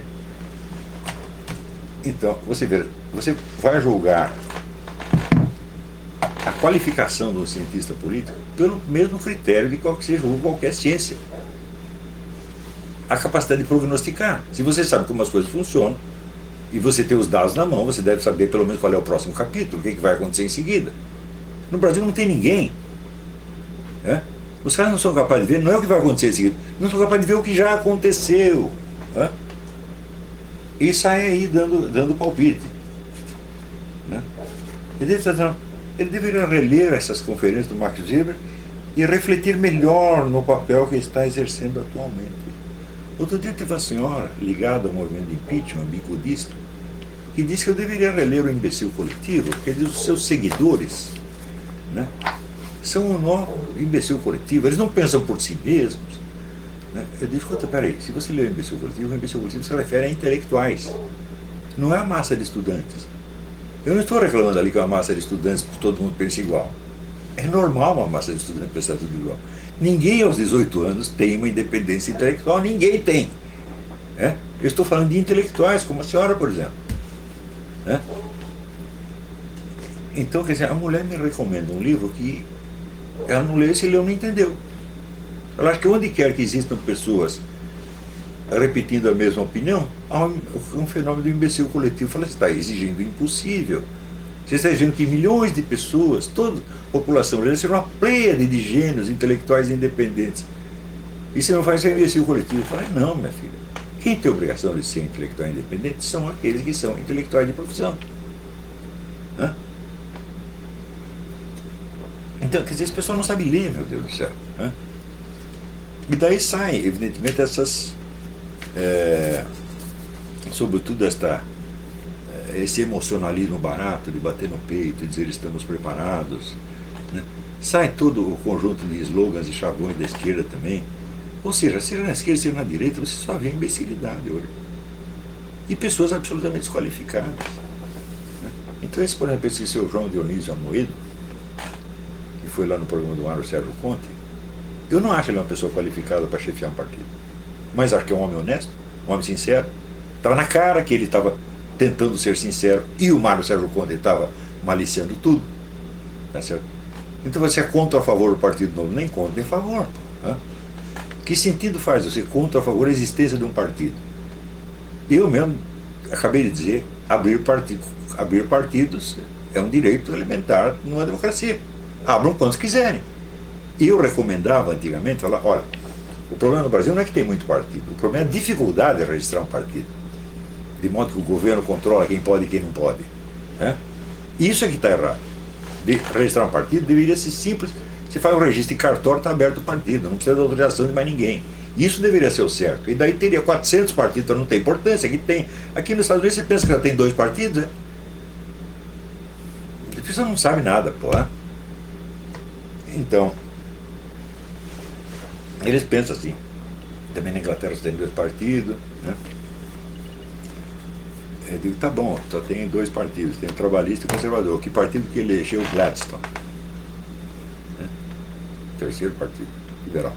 Então, você vai julgar a qualificação de um cientista político pelo mesmo critério de qual que se julga qualquer ciência. A capacidade de prognosticar. Se você sabe como as coisas funcionam e você tem os dados na mão, você deve saber pelo menos qual é o próximo capítulo, o que vai acontecer em seguida. No Brasil não tem ninguém. Né? Os caras não são capazes de ver, não é o que vai acontecer em seguida, não são capazes de ver o que já aconteceu. Né? E saem aí dando palpite. Né? Ele deveria reler essas conferências do Max Weber e refletir melhor no papel que está exercendo atualmente. Outro dia teve uma senhora ligada ao movimento de impeachment, bicudista, que disse que eu deveria reler o Imbecil Coletivo, porque diz os seus seguidores, né, são um novo imbecil coletivo, eles não pensam por si mesmos. Né? Eu disse, escuta, peraí, se você lê o Imbecil Coletivo se refere a intelectuais, não é a massa de estudantes. Eu não estou reclamando ali que é uma massa de estudantes que todo mundo pensa igual. É normal uma massa de estudantes pensar tudo igual. Ninguém aos 18 anos tem uma independência intelectual, ninguém tem. Né? Eu estou falando de intelectuais, como a senhora, por exemplo. Né? Então, quer dizer, a mulher me recomenda um livro que ela não leu, se leu, não entendeu. Ela acha que onde quer que existam pessoas repetindo a mesma opinião, há um fenômeno do imbecil coletivo. Fala, você está exigindo o impossível. Você está exigindo que milhões de pessoas, toda a população brasileira, seja uma pleiade de gênios intelectuais independentes. E você não faz ser imbecil coletivo. Fala, não, minha filha. Quem tem a obrigação de ser intelectual independente são aqueles que são intelectuais de profissão. Hã? Então, quer dizer, esse pessoal não sabe ler, meu Deus do céu. Hã? E daí saem, evidentemente, sobretudo esse emocionalismo barato de bater no peito e dizer estamos preparados. Né? Sai todo o conjunto de slogans e chavões da esquerda também. Ou seja na esquerda, seja na direita, você só vê imbecilidade hoje. E pessoas absolutamente desqualificadas. Né? Então, esse, por exemplo, esse seu João Dionísio Amoedo, que foi lá no programa do Mário Sérgio Conte, eu não acho ele uma pessoa qualificada para chefiar um partido. Mas acho que é um homem honesto, um homem sincero. Estava na cara que ele estava tentando ser sincero e o Mário Sérgio Conte estava maliciando tudo. Tá certo? Então você é contra ou a favor do Partido Novo? Nem contra, nem a favor. Né? Que sentido faz você contra ou a favor da existência de um partido? Eu mesmo acabei de dizer, abrir partidos é um direito elementar numa democracia. Abram quantos quiserem. Eu recomendava antigamente, falar, olha, o problema no Brasil não é que tem muito partido, o problema é a dificuldade de registrar um partido. De modo que o governo controla quem pode e quem não pode. Né? Isso é que está errado. De registrar um partido deveria ser simples. Você faz um registro de cartório, está aberto o partido, não precisa de autorização de mais ninguém. Isso deveria ser o certo. E daí teria 400 partidos, então não tem importância. Aqui nos Estados Unidos você pensa que já tem 2 partidos, né? A pessoa não sabe nada, pô. Né? Então, eles pensam assim. Também na Inglaterra você tem 2 partidos, né? Eu digo, tá bom, só tem 2 partidos, tem o trabalhista e o conservador. Que partido que elegeu o Gladstone? Né? Terceiro partido, liberal.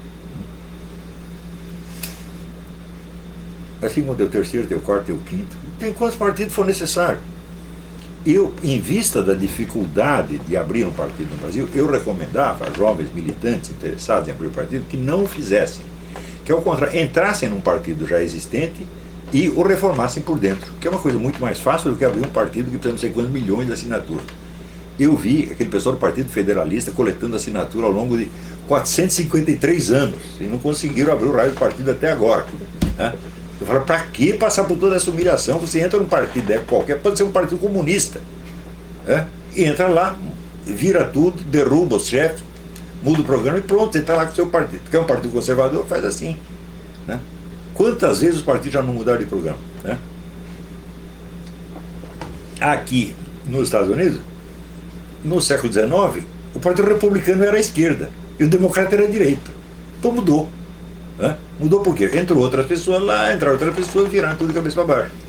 Assim como deu o terceiro, deu o quarto, deu o quinto. Tem quantos partidos for necessário. Eu, em vista da dificuldade de abrir um partido no Brasil, eu recomendava a jovens militantes interessados em abrir um partido que não o fizessem. Que, ao contrário, entrassem num partido já existente e o reformassem por dentro, que é uma coisa muito mais fácil do que abrir um partido que precisa não sei quantos milhões de assinaturas. Eu vi aquele pessoal do Partido Federalista coletando assinatura ao longo de 453 anos e não conseguiram abrir o raio do partido até agora. Né? Eu falo, para que passar por toda essa humilhação? Você entra num partido qualquer, pode ser um partido comunista. Né? E entra lá, vira tudo, derruba os chefes, muda o programa e pronto, você está lá com o seu partido. Quer um partido conservador? Faz assim. Né? Quantas vezes os partidos já não mudaram de programa? Né? Aqui, nos Estados Unidos, no século XIX, o Partido Republicano era a esquerda e o Democrata era a direita. Então mudou. Né? Mudou por quê? Entrou outras pessoas lá, entraram outras pessoas e viraram tudo de cabeça para baixo.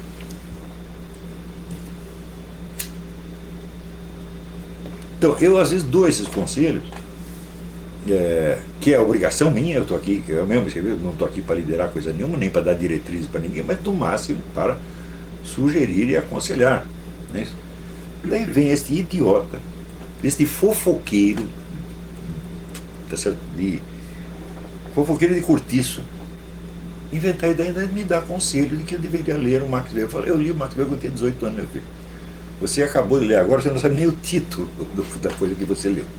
Então, eu às vezes dou esses conselhos, que é obrigação minha, eu estou aqui, eu mesmo escrevi, não estou aqui para liderar coisa nenhuma, nem para dar diretrizes para ninguém, mas no máximo para sugerir e aconselhar. Né? Daí vem este idiota, este fofoqueiro, tá certo? Fofoqueiro de cortiço, inventar a ideia de me dar conselho de que eu deveria ler o Max Weber. Eu falei, eu li o Max Weber quando eu tinha 18 anos, meu filho. Você acabou de ler agora, você não sabe nem o título da coisa que você leu.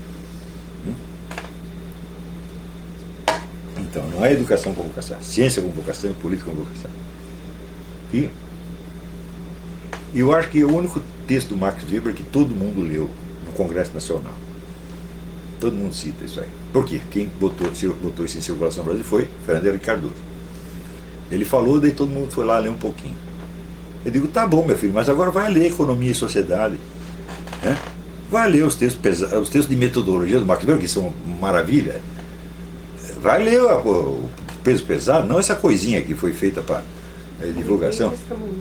Então, não é educação com vocação, ciência com vocação e política com vocação. E eu acho que é o único texto do Max Weber que todo mundo leu no Congresso Nacional. Todo mundo cita isso aí. Por quê? Quem botou isso em circulação no Brasil foi Fernando Henrique Cardoso. Ele falou, daí todo mundo foi lá ler um pouquinho. Eu digo, tá bom, meu filho, mas agora vai ler Economia e Sociedade. Né? Vai ler os textos de metodologia do Max Weber, que são maravilha. Vai ler o peso pesado, não essa coisinha que foi feita para divulgação.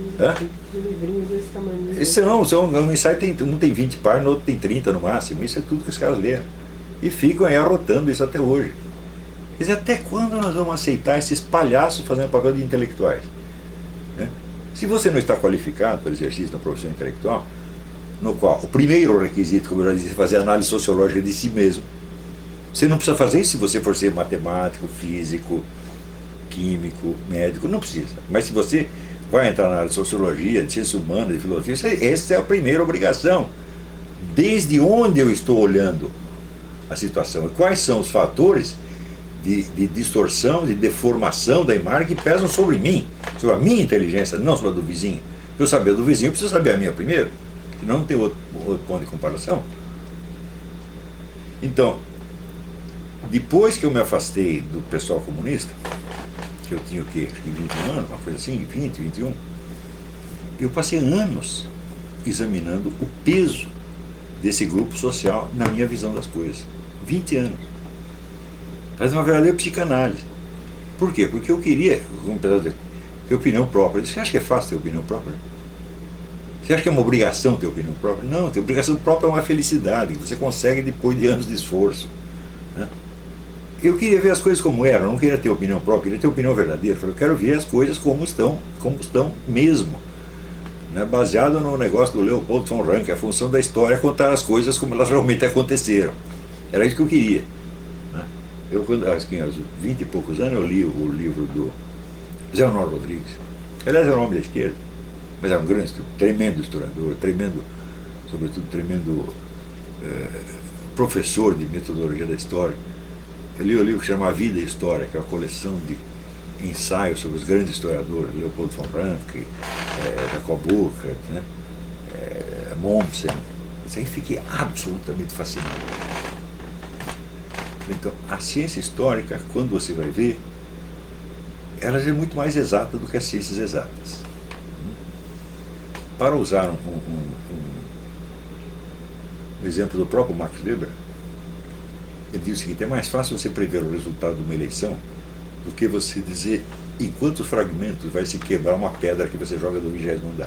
Esse não, um ensaio um tem 20 páginas, o outro tem 30 no máximo. Isso é tudo que os caras leram. E ficam aí arrotando isso até hoje. Quer dizer, até quando nós vamos aceitar esses palhaços fazendo papel de intelectuais? Né? Se você não está qualificado para o exercício da profissão intelectual, no qual o primeiro requisito, como eu já disse, é fazer análise sociológica de si mesmo. Você não precisa fazer isso se você for ser matemático, físico, químico, médico, não precisa. Mas se você vai entrar na área de sociologia, de ciências humanas, de filosofia, essa é a primeira obrigação. Desde onde eu estou olhando a situação? Quais são os fatores de distorção, de deformação da imagem que pesam sobre mim, sobre a minha inteligência, não sobre a do vizinho? Para eu saber do vizinho, eu preciso saber a minha primeiro, senão não tem outro ponto de comparação. Então, depois que eu me afastei do pessoal comunista, que eu tinha o quê? Acho que 21 anos, uma coisa assim, 20, 21, eu passei anos examinando o peso desse grupo social na minha visão das coisas. 20 anos. Faz uma verdadeira psicanálise. Por quê? Porque eu queria, ter opinião própria. Você acha que é fácil ter opinião própria? Você acha que é uma obrigação ter opinião própria? Não, ter obrigação própria é uma felicidade, que você consegue depois de anos de esforço. Né? Eu queria ver as coisas como eram, não queria ter opinião própria, queria ter opinião verdadeira. Eu quero ver as coisas como estão mesmo. Né? Baseado no negócio do Leopold von Ranke, a função da história é contar as coisas como elas realmente aconteceram. Era isso que eu queria. Né? Eu, quando tinha 20 e poucos anos, eu li o livro do Zé Honório Rodrigues. Aliás, era um homem da esquerda, mas era um grande, tremendo historiador, sobretudo tremendo professor de metodologia da história. Eu li o livro que se chama A Vida e a História, que é uma coleção de ensaios sobre os grandes historiadores, Leopold von Ranke, Jacob Burckhardt, né? Mommsen. Isso aí fiquei absolutamente fascinado. Então, a ciência histórica, quando você vai ver, ela é muito mais exata do que as ciências exatas. Para usar um exemplo do próprio Max Weber, ele diz o seguinte: é mais fácil você prever o resultado de uma eleição do que você dizer em quantos fragmentos vai se quebrar uma pedra que você joga do 20º andar.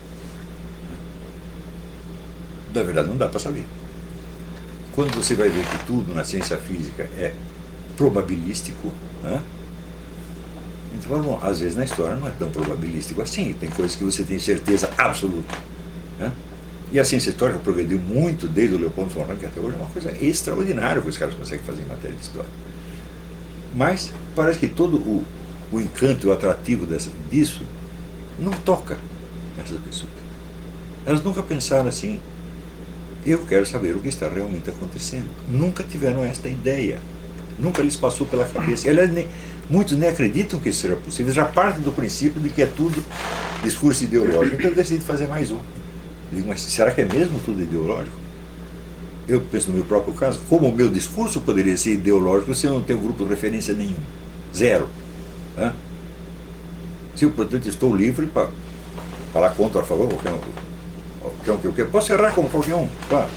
Na verdade, não dá para saber. Quando você vai ver que tudo na ciência física é probabilístico, né? Então, bom, às vezes na história não é tão probabilístico assim, tem coisas que você tem certeza absoluta. Né? E a ciência histórica progrediu muito desde o Leopold von Ranke até hoje, é uma coisa extraordinária que os caras conseguem fazer em matéria de história. Mas parece que todo o encanto e o atrativo disso não toca essas pessoas. Elas nunca pensaram assim: eu quero saber o que está realmente acontecendo. Nunca tiveram esta ideia. Nunca lhes passou pela cabeça. Aliás, muitos nem acreditam que isso seja possível. Já partem do princípio de que é tudo discurso ideológico. Então eu decidi fazer mais um. Eu digo, mas será que é mesmo tudo ideológico? Eu penso no meu próprio caso, como o meu discurso poderia ser ideológico se eu não tenho grupo de referência nenhum? Zero. Né? Se eu, portanto, estou livre para falar contra ou a favor, qualquer um que eu quero. Posso errar como qualquer um, claro.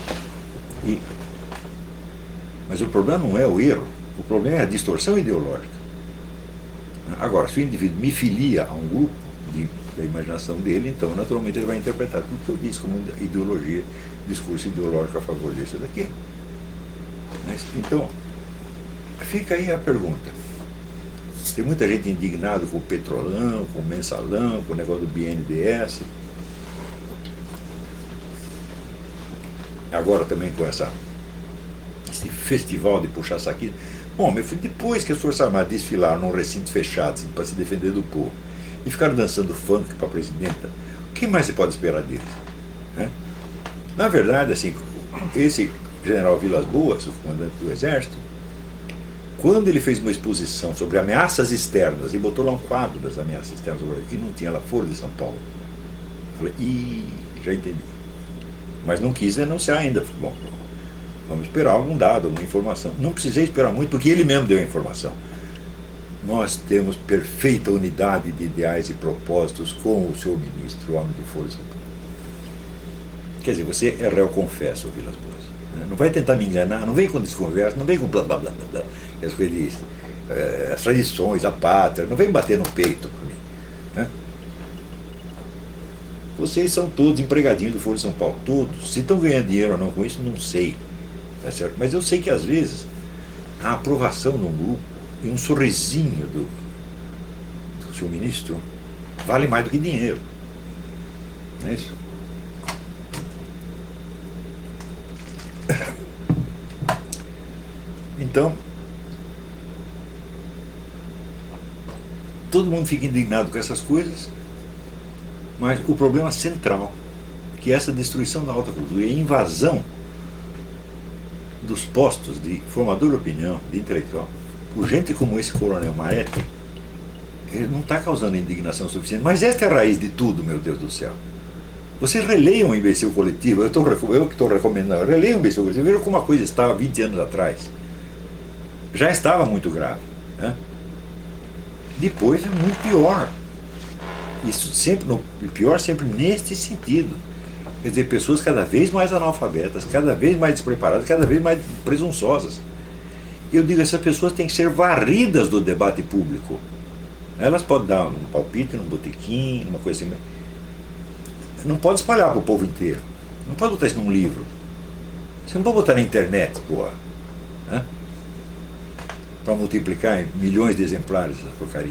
Mas o problema não é o erro, o problema é a distorção ideológica. Agora, se o indivíduo me filia a um grupo de da imaginação dele, então naturalmente ele vai interpretar tudo que eu disse como ideologia, discurso ideológico a favor disso daqui. Então, fica aí a pergunta. Tem muita gente indignada com o Petrolão, com o Mensalão, com o negócio do BNDES. Agora também com esse festival de puxar saquinho. Bom, mas depois que as Forças Armadas desfilaram num recinto fechado assim, para se defender do povo e ficaram dançando funk para a presidenta, o que mais se pode esperar deles? Né? Na verdade, assim, esse general Vilas Boas, o comandante do Exército, quando ele fez uma exposição sobre ameaças externas e botou lá um quadro das ameaças externas e não tinha lá Folha de São Paulo, eu falei, já entendi. Mas não quis denunciar ainda. Bom, vamos esperar algum dado, alguma informação. Não precisei esperar muito, porque ele mesmo deu a informação. Nós temos perfeita unidade de ideais e propósitos com o seu ministro, o homem de Folha de São Paulo. Quer dizer, você é réu confesso, Vilas Boas. Não vai tentar me enganar, não vem com desconversa, não vem com blá blá blá blá, as coisas, as tradições, a pátria, não vem bater no peito por mim. Né? Vocês são todos empregadinhos do Folha de São Paulo, todos. Se estão ganhando dinheiro ou não com isso, não sei. Tá certo? Mas eu sei que às vezes a aprovação num grupo e um sorrisinho do seu ministro vale mais do que dinheiro. Não é isso? Então, todo mundo fica indignado com essas coisas, mas o problema central, que é essa destruição da alta cultura e a invasão dos postos de formador de opinião, de intelectual, por gente como esse Coronel Maete, ele não está causando indignação suficiente. Mas esta é a raiz de tudo, meu Deus do céu. Vocês releiam o Imbecil Coletivo, eu que estou recomendando, releiam o Imbecil Coletivo, vejam como a coisa estava 20 anos atrás. Já estava muito grave. Né? Depois é muito pior. Isso sempre, pior sempre neste sentido. Quer dizer, pessoas cada vez mais analfabetas, cada vez mais despreparadas, cada vez mais presunçosas. Eu digo, essas pessoas têm que ser varridas do debate público. Elas podem dar um palpite num botequim, uma coisa assim. Não pode espalhar para o povo inteiro. Não pode botar isso num livro. Você não pode botar na internet, porra. Né? Para multiplicar em milhões de exemplares essa porcaria.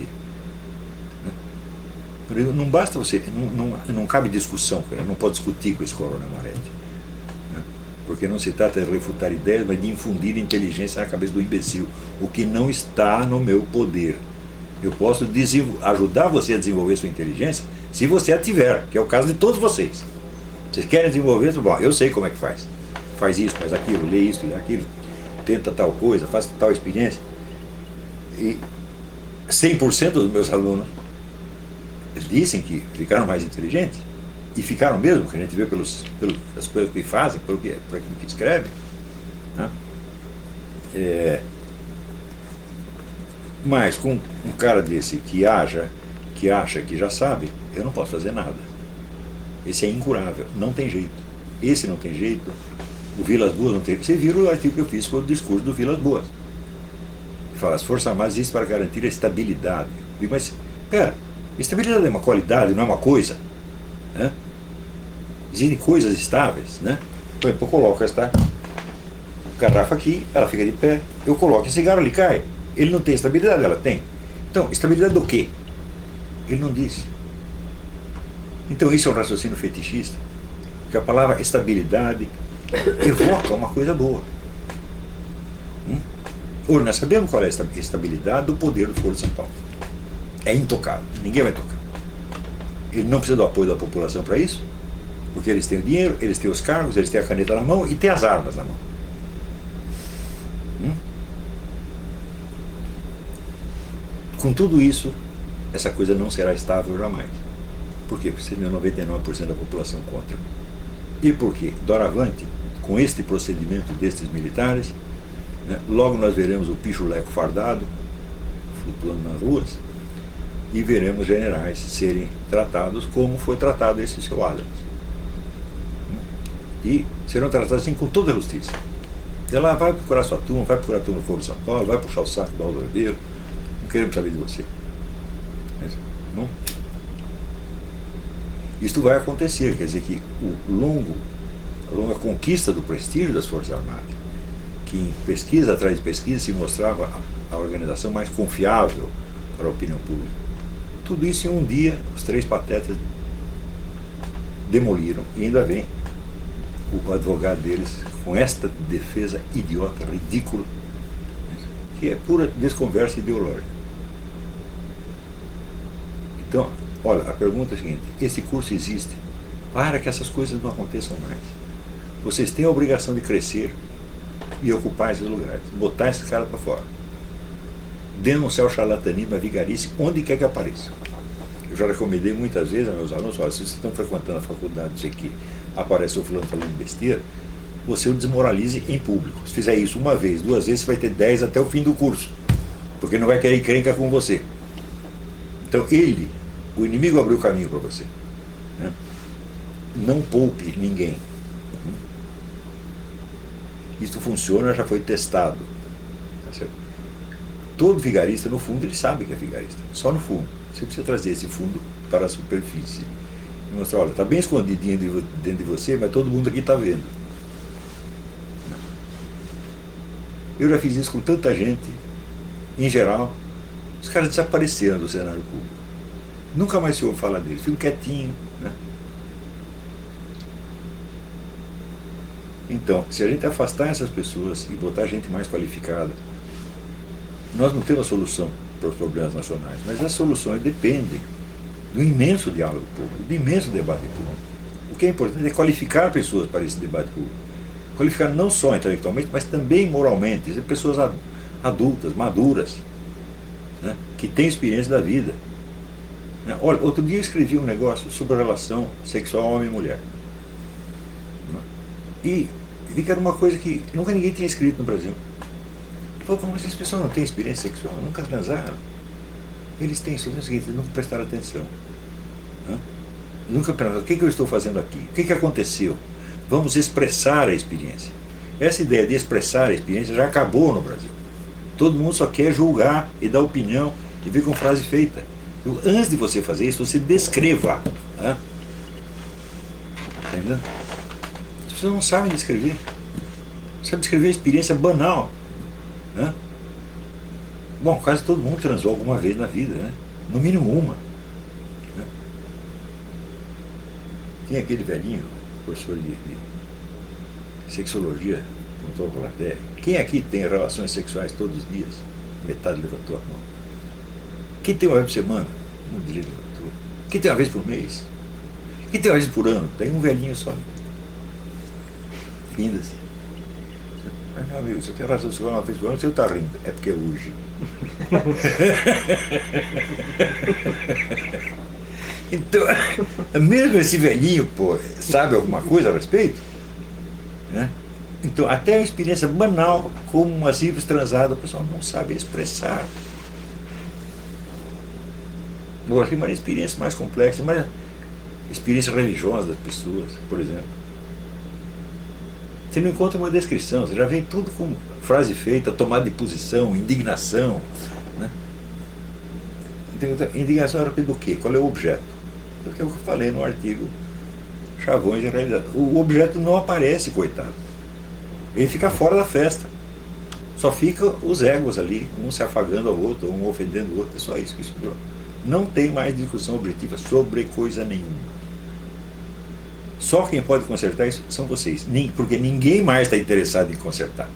Não basta você, não cabe discussão, não pode discutir com esse Coronel Maete. Né? Porque não se trata de refutar ideias, mas de infundir inteligência na cabeça do imbecil, o que não está no meu poder. Eu posso ajudar você a desenvolver sua inteligência se você a tiver, que é o caso de todos vocês. Vocês querem desenvolver, bom, eu sei como é que faz. Faz isso, faz aquilo, lê isso e aquilo, tenta tal coisa, faz tal experiência. E 100% dos meus alunos dizem que ficaram mais inteligentes, e ficaram mesmo, que a gente vê pelas coisas que fazem, por aquilo que escrevem. Né? Mas com um cara desse que acha que já sabe, eu não posso fazer nada. Esse é incurável, não tem jeito. Esse não tem jeito, o Vilas Boas não tem jeito. Você viu o artigo que eu fiz, foi o discurso do Vilas Boas. Ele fala, as Forças Armadas existem para garantir a estabilidade. Eu digo, mas, pera, estabilidade é uma qualidade, não é uma coisa. Né? Existem coisas estáveis. Né? Por exemplo, eu coloco esta garrafa aqui, ela fica de pé, eu coloco esse cigarro, ele cai. Ele não tem estabilidade, ela tem. Então, estabilidade do quê? Ele não disse. Então isso é um raciocínio fetichista, porque a palavra estabilidade evoca uma coisa boa. Hoje nós sabemos qual é a estabilidade do poder do Foro de São Paulo. É intocável, ninguém vai tocar. Ele não precisa do apoio da população para isso, porque eles têm o dinheiro, eles têm os cargos, eles têm a caneta na mão e têm as armas na mão. Com tudo isso, essa coisa não será estável jamais. Por quê? Porque você tem 99% da população contra. E por quê? Doravante, com este procedimento destes militares, né, logo nós veremos o pichuleco fardado, flutuando nas ruas, e veremos generais serem tratados como foi tratado esse seu Adams. E serão tratados assim com toda a justiça. Ela vai procurar sua turma, vai procurar a turma do Foro de São Paulo, vai puxar o saco do Aldo Ribeiro, não queremos saber de você. Não? Isto vai acontecer, quer dizer que a longa conquista do prestígio das Forças Armadas, que em pesquisa atrás de pesquisa se mostrava a organização mais confiável para a opinião pública. Tudo isso em um dia, os três patetas demoliram. E ainda vem o advogado deles com esta defesa idiota, ridícula, que é pura desconversa ideológica. Então, olha, a pergunta é a seguinte: esse curso existe para que essas coisas não aconteçam mais. Vocês têm a obrigação de crescer e ocupar esses lugares, botar esse cara para fora, denunciar o charlatanismo, a vigarice, onde quer que apareça. Eu já recomendei muitas vezes a meus alunos: olha, se vocês estão frequentando a faculdade, não sei o que, aparece o fulano falando besteira, você o desmoralize em público. Se fizer isso uma vez, duas vezes, você vai ter 10 até o fim do curso, porque não vai querer encrenca com você. Então o inimigo abriu o caminho para você, né? Não poupe ninguém. Isso funciona, já foi testado. Tá certo? Todo vigarista, no fundo, ele sabe que é vigarista. Só no fundo. Você precisa trazer esse fundo para a superfície. E mostrar: olha, está bem escondidinho dentro de você, mas todo mundo aqui está vendo. Eu já fiz isso com tanta gente, em geral, os caras desapareceram do cenário público. Nunca mais se ouve falar deles, ficam quietinho, né? Então, se a gente afastar essas pessoas e botar gente mais qualificada, nós não temos a solução para os problemas nacionais, mas as soluções dependem do imenso diálogo público, do imenso debate público. O que é importante é qualificar pessoas para esse debate público. Qualificar não só intelectualmente, mas também moralmente. Pessoas adultas, maduras, né, que têm experiência da vida. Olha, outro dia eu escrevi um negócio sobre a relação sexual homem e mulher. E vi que era uma coisa que nunca ninguém tinha escrito no Brasil. Falei: mas essas pessoas não têm experiência sexual, nunca transaram. Eles têm, só o seguinte, nunca prestaram atenção. Nunca pensaram: o que eu estou fazendo aqui? O que aconteceu? Vamos expressar a experiência. Essa ideia de expressar a experiência já acabou no Brasil. Todo mundo só quer julgar e dar opinião e vir com frase feita. Então, antes de você fazer isso, você descreva. Tá entendendo? As pessoas não sabem descrever. Sabem descrever a experiência banal. Né? Bom, quase todo mundo transou alguma vez na vida, né? No mínimo uma. Né? Tem aquele velhinho, professor de sexologia, contou com a plateia: quem aqui tem relações sexuais todos os dias? Metade levantou a mão. Quem tem uma vez por semana? Um dia levantou. Quem tem uma vez por mês? Quem tem uma vez por ano? Tem um velhinho só. Rindo assim. Mas, meu amigo, você tem relação sexual uma vez por ano, você está rindo. É porque é hoje. Então, mesmo esse velhinho, pô, sabe alguma coisa a respeito? Né? Então, até a experiência banal, como uma simples transada, o pessoal não sabe expressar. Agora, tem uma experiência mais complexa, mas experiência religiosa das pessoas, por exemplo. Você não encontra uma descrição, você já vem tudo com frase feita, tomada de posição, indignação. Né? Indignação era do quê? Qual é o objeto? Do que eu falei no artigo Chavões e Realidade. O objeto não aparece, coitado. Ele fica fora da festa. Só fica os egos ali, um se afagando ao outro, um ofendendo o outro. É só isso que estudou. Não tem mais discussão objetiva sobre coisa nenhuma. Só quem pode consertar isso são vocês. Porque ninguém mais está interessado em consertar.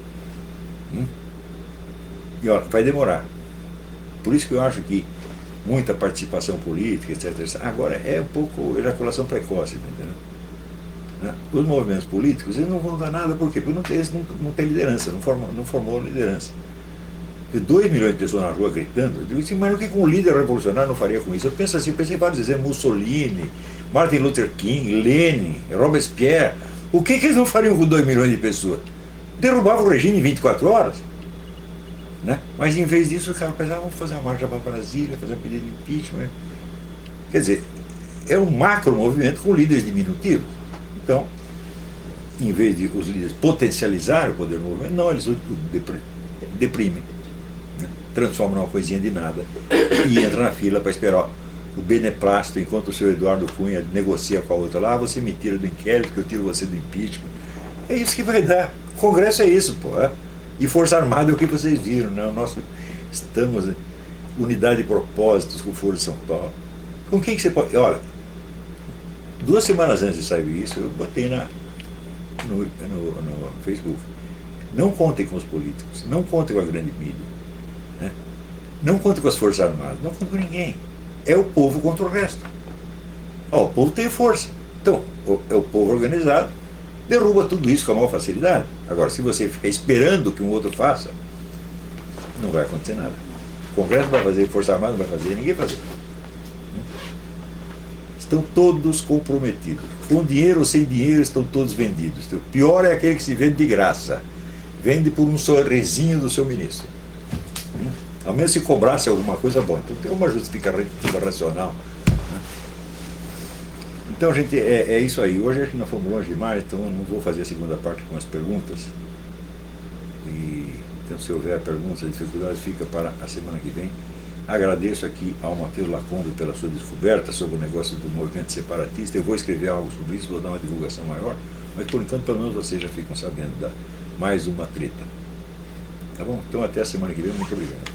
E olha, vai demorar. Por isso que eu acho que muita participação política, etc. Agora é um pouco ejaculação precoce, entendeu? Os movimentos políticos, eles não vão dar nada, por quê? Porque eles não têm liderança, não formou liderança. 2 milhões de pessoas na rua gritando, eu digo assim: mas o que um líder revolucionário não faria com isso? Eu penso assim, pensei em vários exemplos: Mussolini, Martin Luther King, Lenin, Robespierre. O que eles não fariam com 2 milhões de pessoas? Derrubavam o regime em 24 horas. Né? Mas em vez disso, os caras pensavam: vamos fazer uma marcha para Brasília, fazer um pedido de impeachment. Quer dizer, é um macro movimento com líderes diminutivos. Então, em vez de os líderes potencializarem o poder do movimento, não, eles o deprimem, né? Transformam numa coisinha de nada e entram na fila para esperar o beneplácito, enquanto o senhor Eduardo Cunha negocia com a outra lá, você me tira do inquérito, que eu tiro você do impeachment. É isso que vai dar. O Congresso é isso, pô. É? E Força Armada é o que vocês viram, né? Nós estamos unidade de propósitos com o Foro de São Paulo. Com quem que você pode... Olha, 2 semanas antes de sair isso, eu botei no Facebook. Não contem com os políticos, não contem com a grande mídia, né? Não contem com as Forças Armadas, não contem com ninguém. É o povo contra o resto. Ó, o povo tem força. Então, é o povo organizado, derruba tudo isso com a maior facilidade. Agora, se você ficar esperando que um outro faça, não vai acontecer nada. O Congresso vai fazer, a Força Armada não vai fazer, ninguém vai fazer. Estão todos comprometidos. Com dinheiro ou sem dinheiro, estão todos vendidos. O pior é aquele que se vende de graça. Vende por um sorrisinho do seu ministro. Ao menos se cobrasse alguma coisa, bom. Então tem uma justificativa racional. Então, gente, é isso aí. Hoje acho que nós fomos longe demais, então eu não vou fazer a segunda parte com as perguntas. Então, se houver perguntas, dificuldades, fica para a semana que vem. Agradeço aqui ao Matheus Lacombe pela sua descoberta sobre o negócio do movimento separatista. Eu vou escrever algo sobre isso, vou dar uma divulgação maior, mas por enquanto, pelo menos vocês já ficam sabendo da mais uma treta. Tá bom? Então, até a semana que vem. Muito obrigado.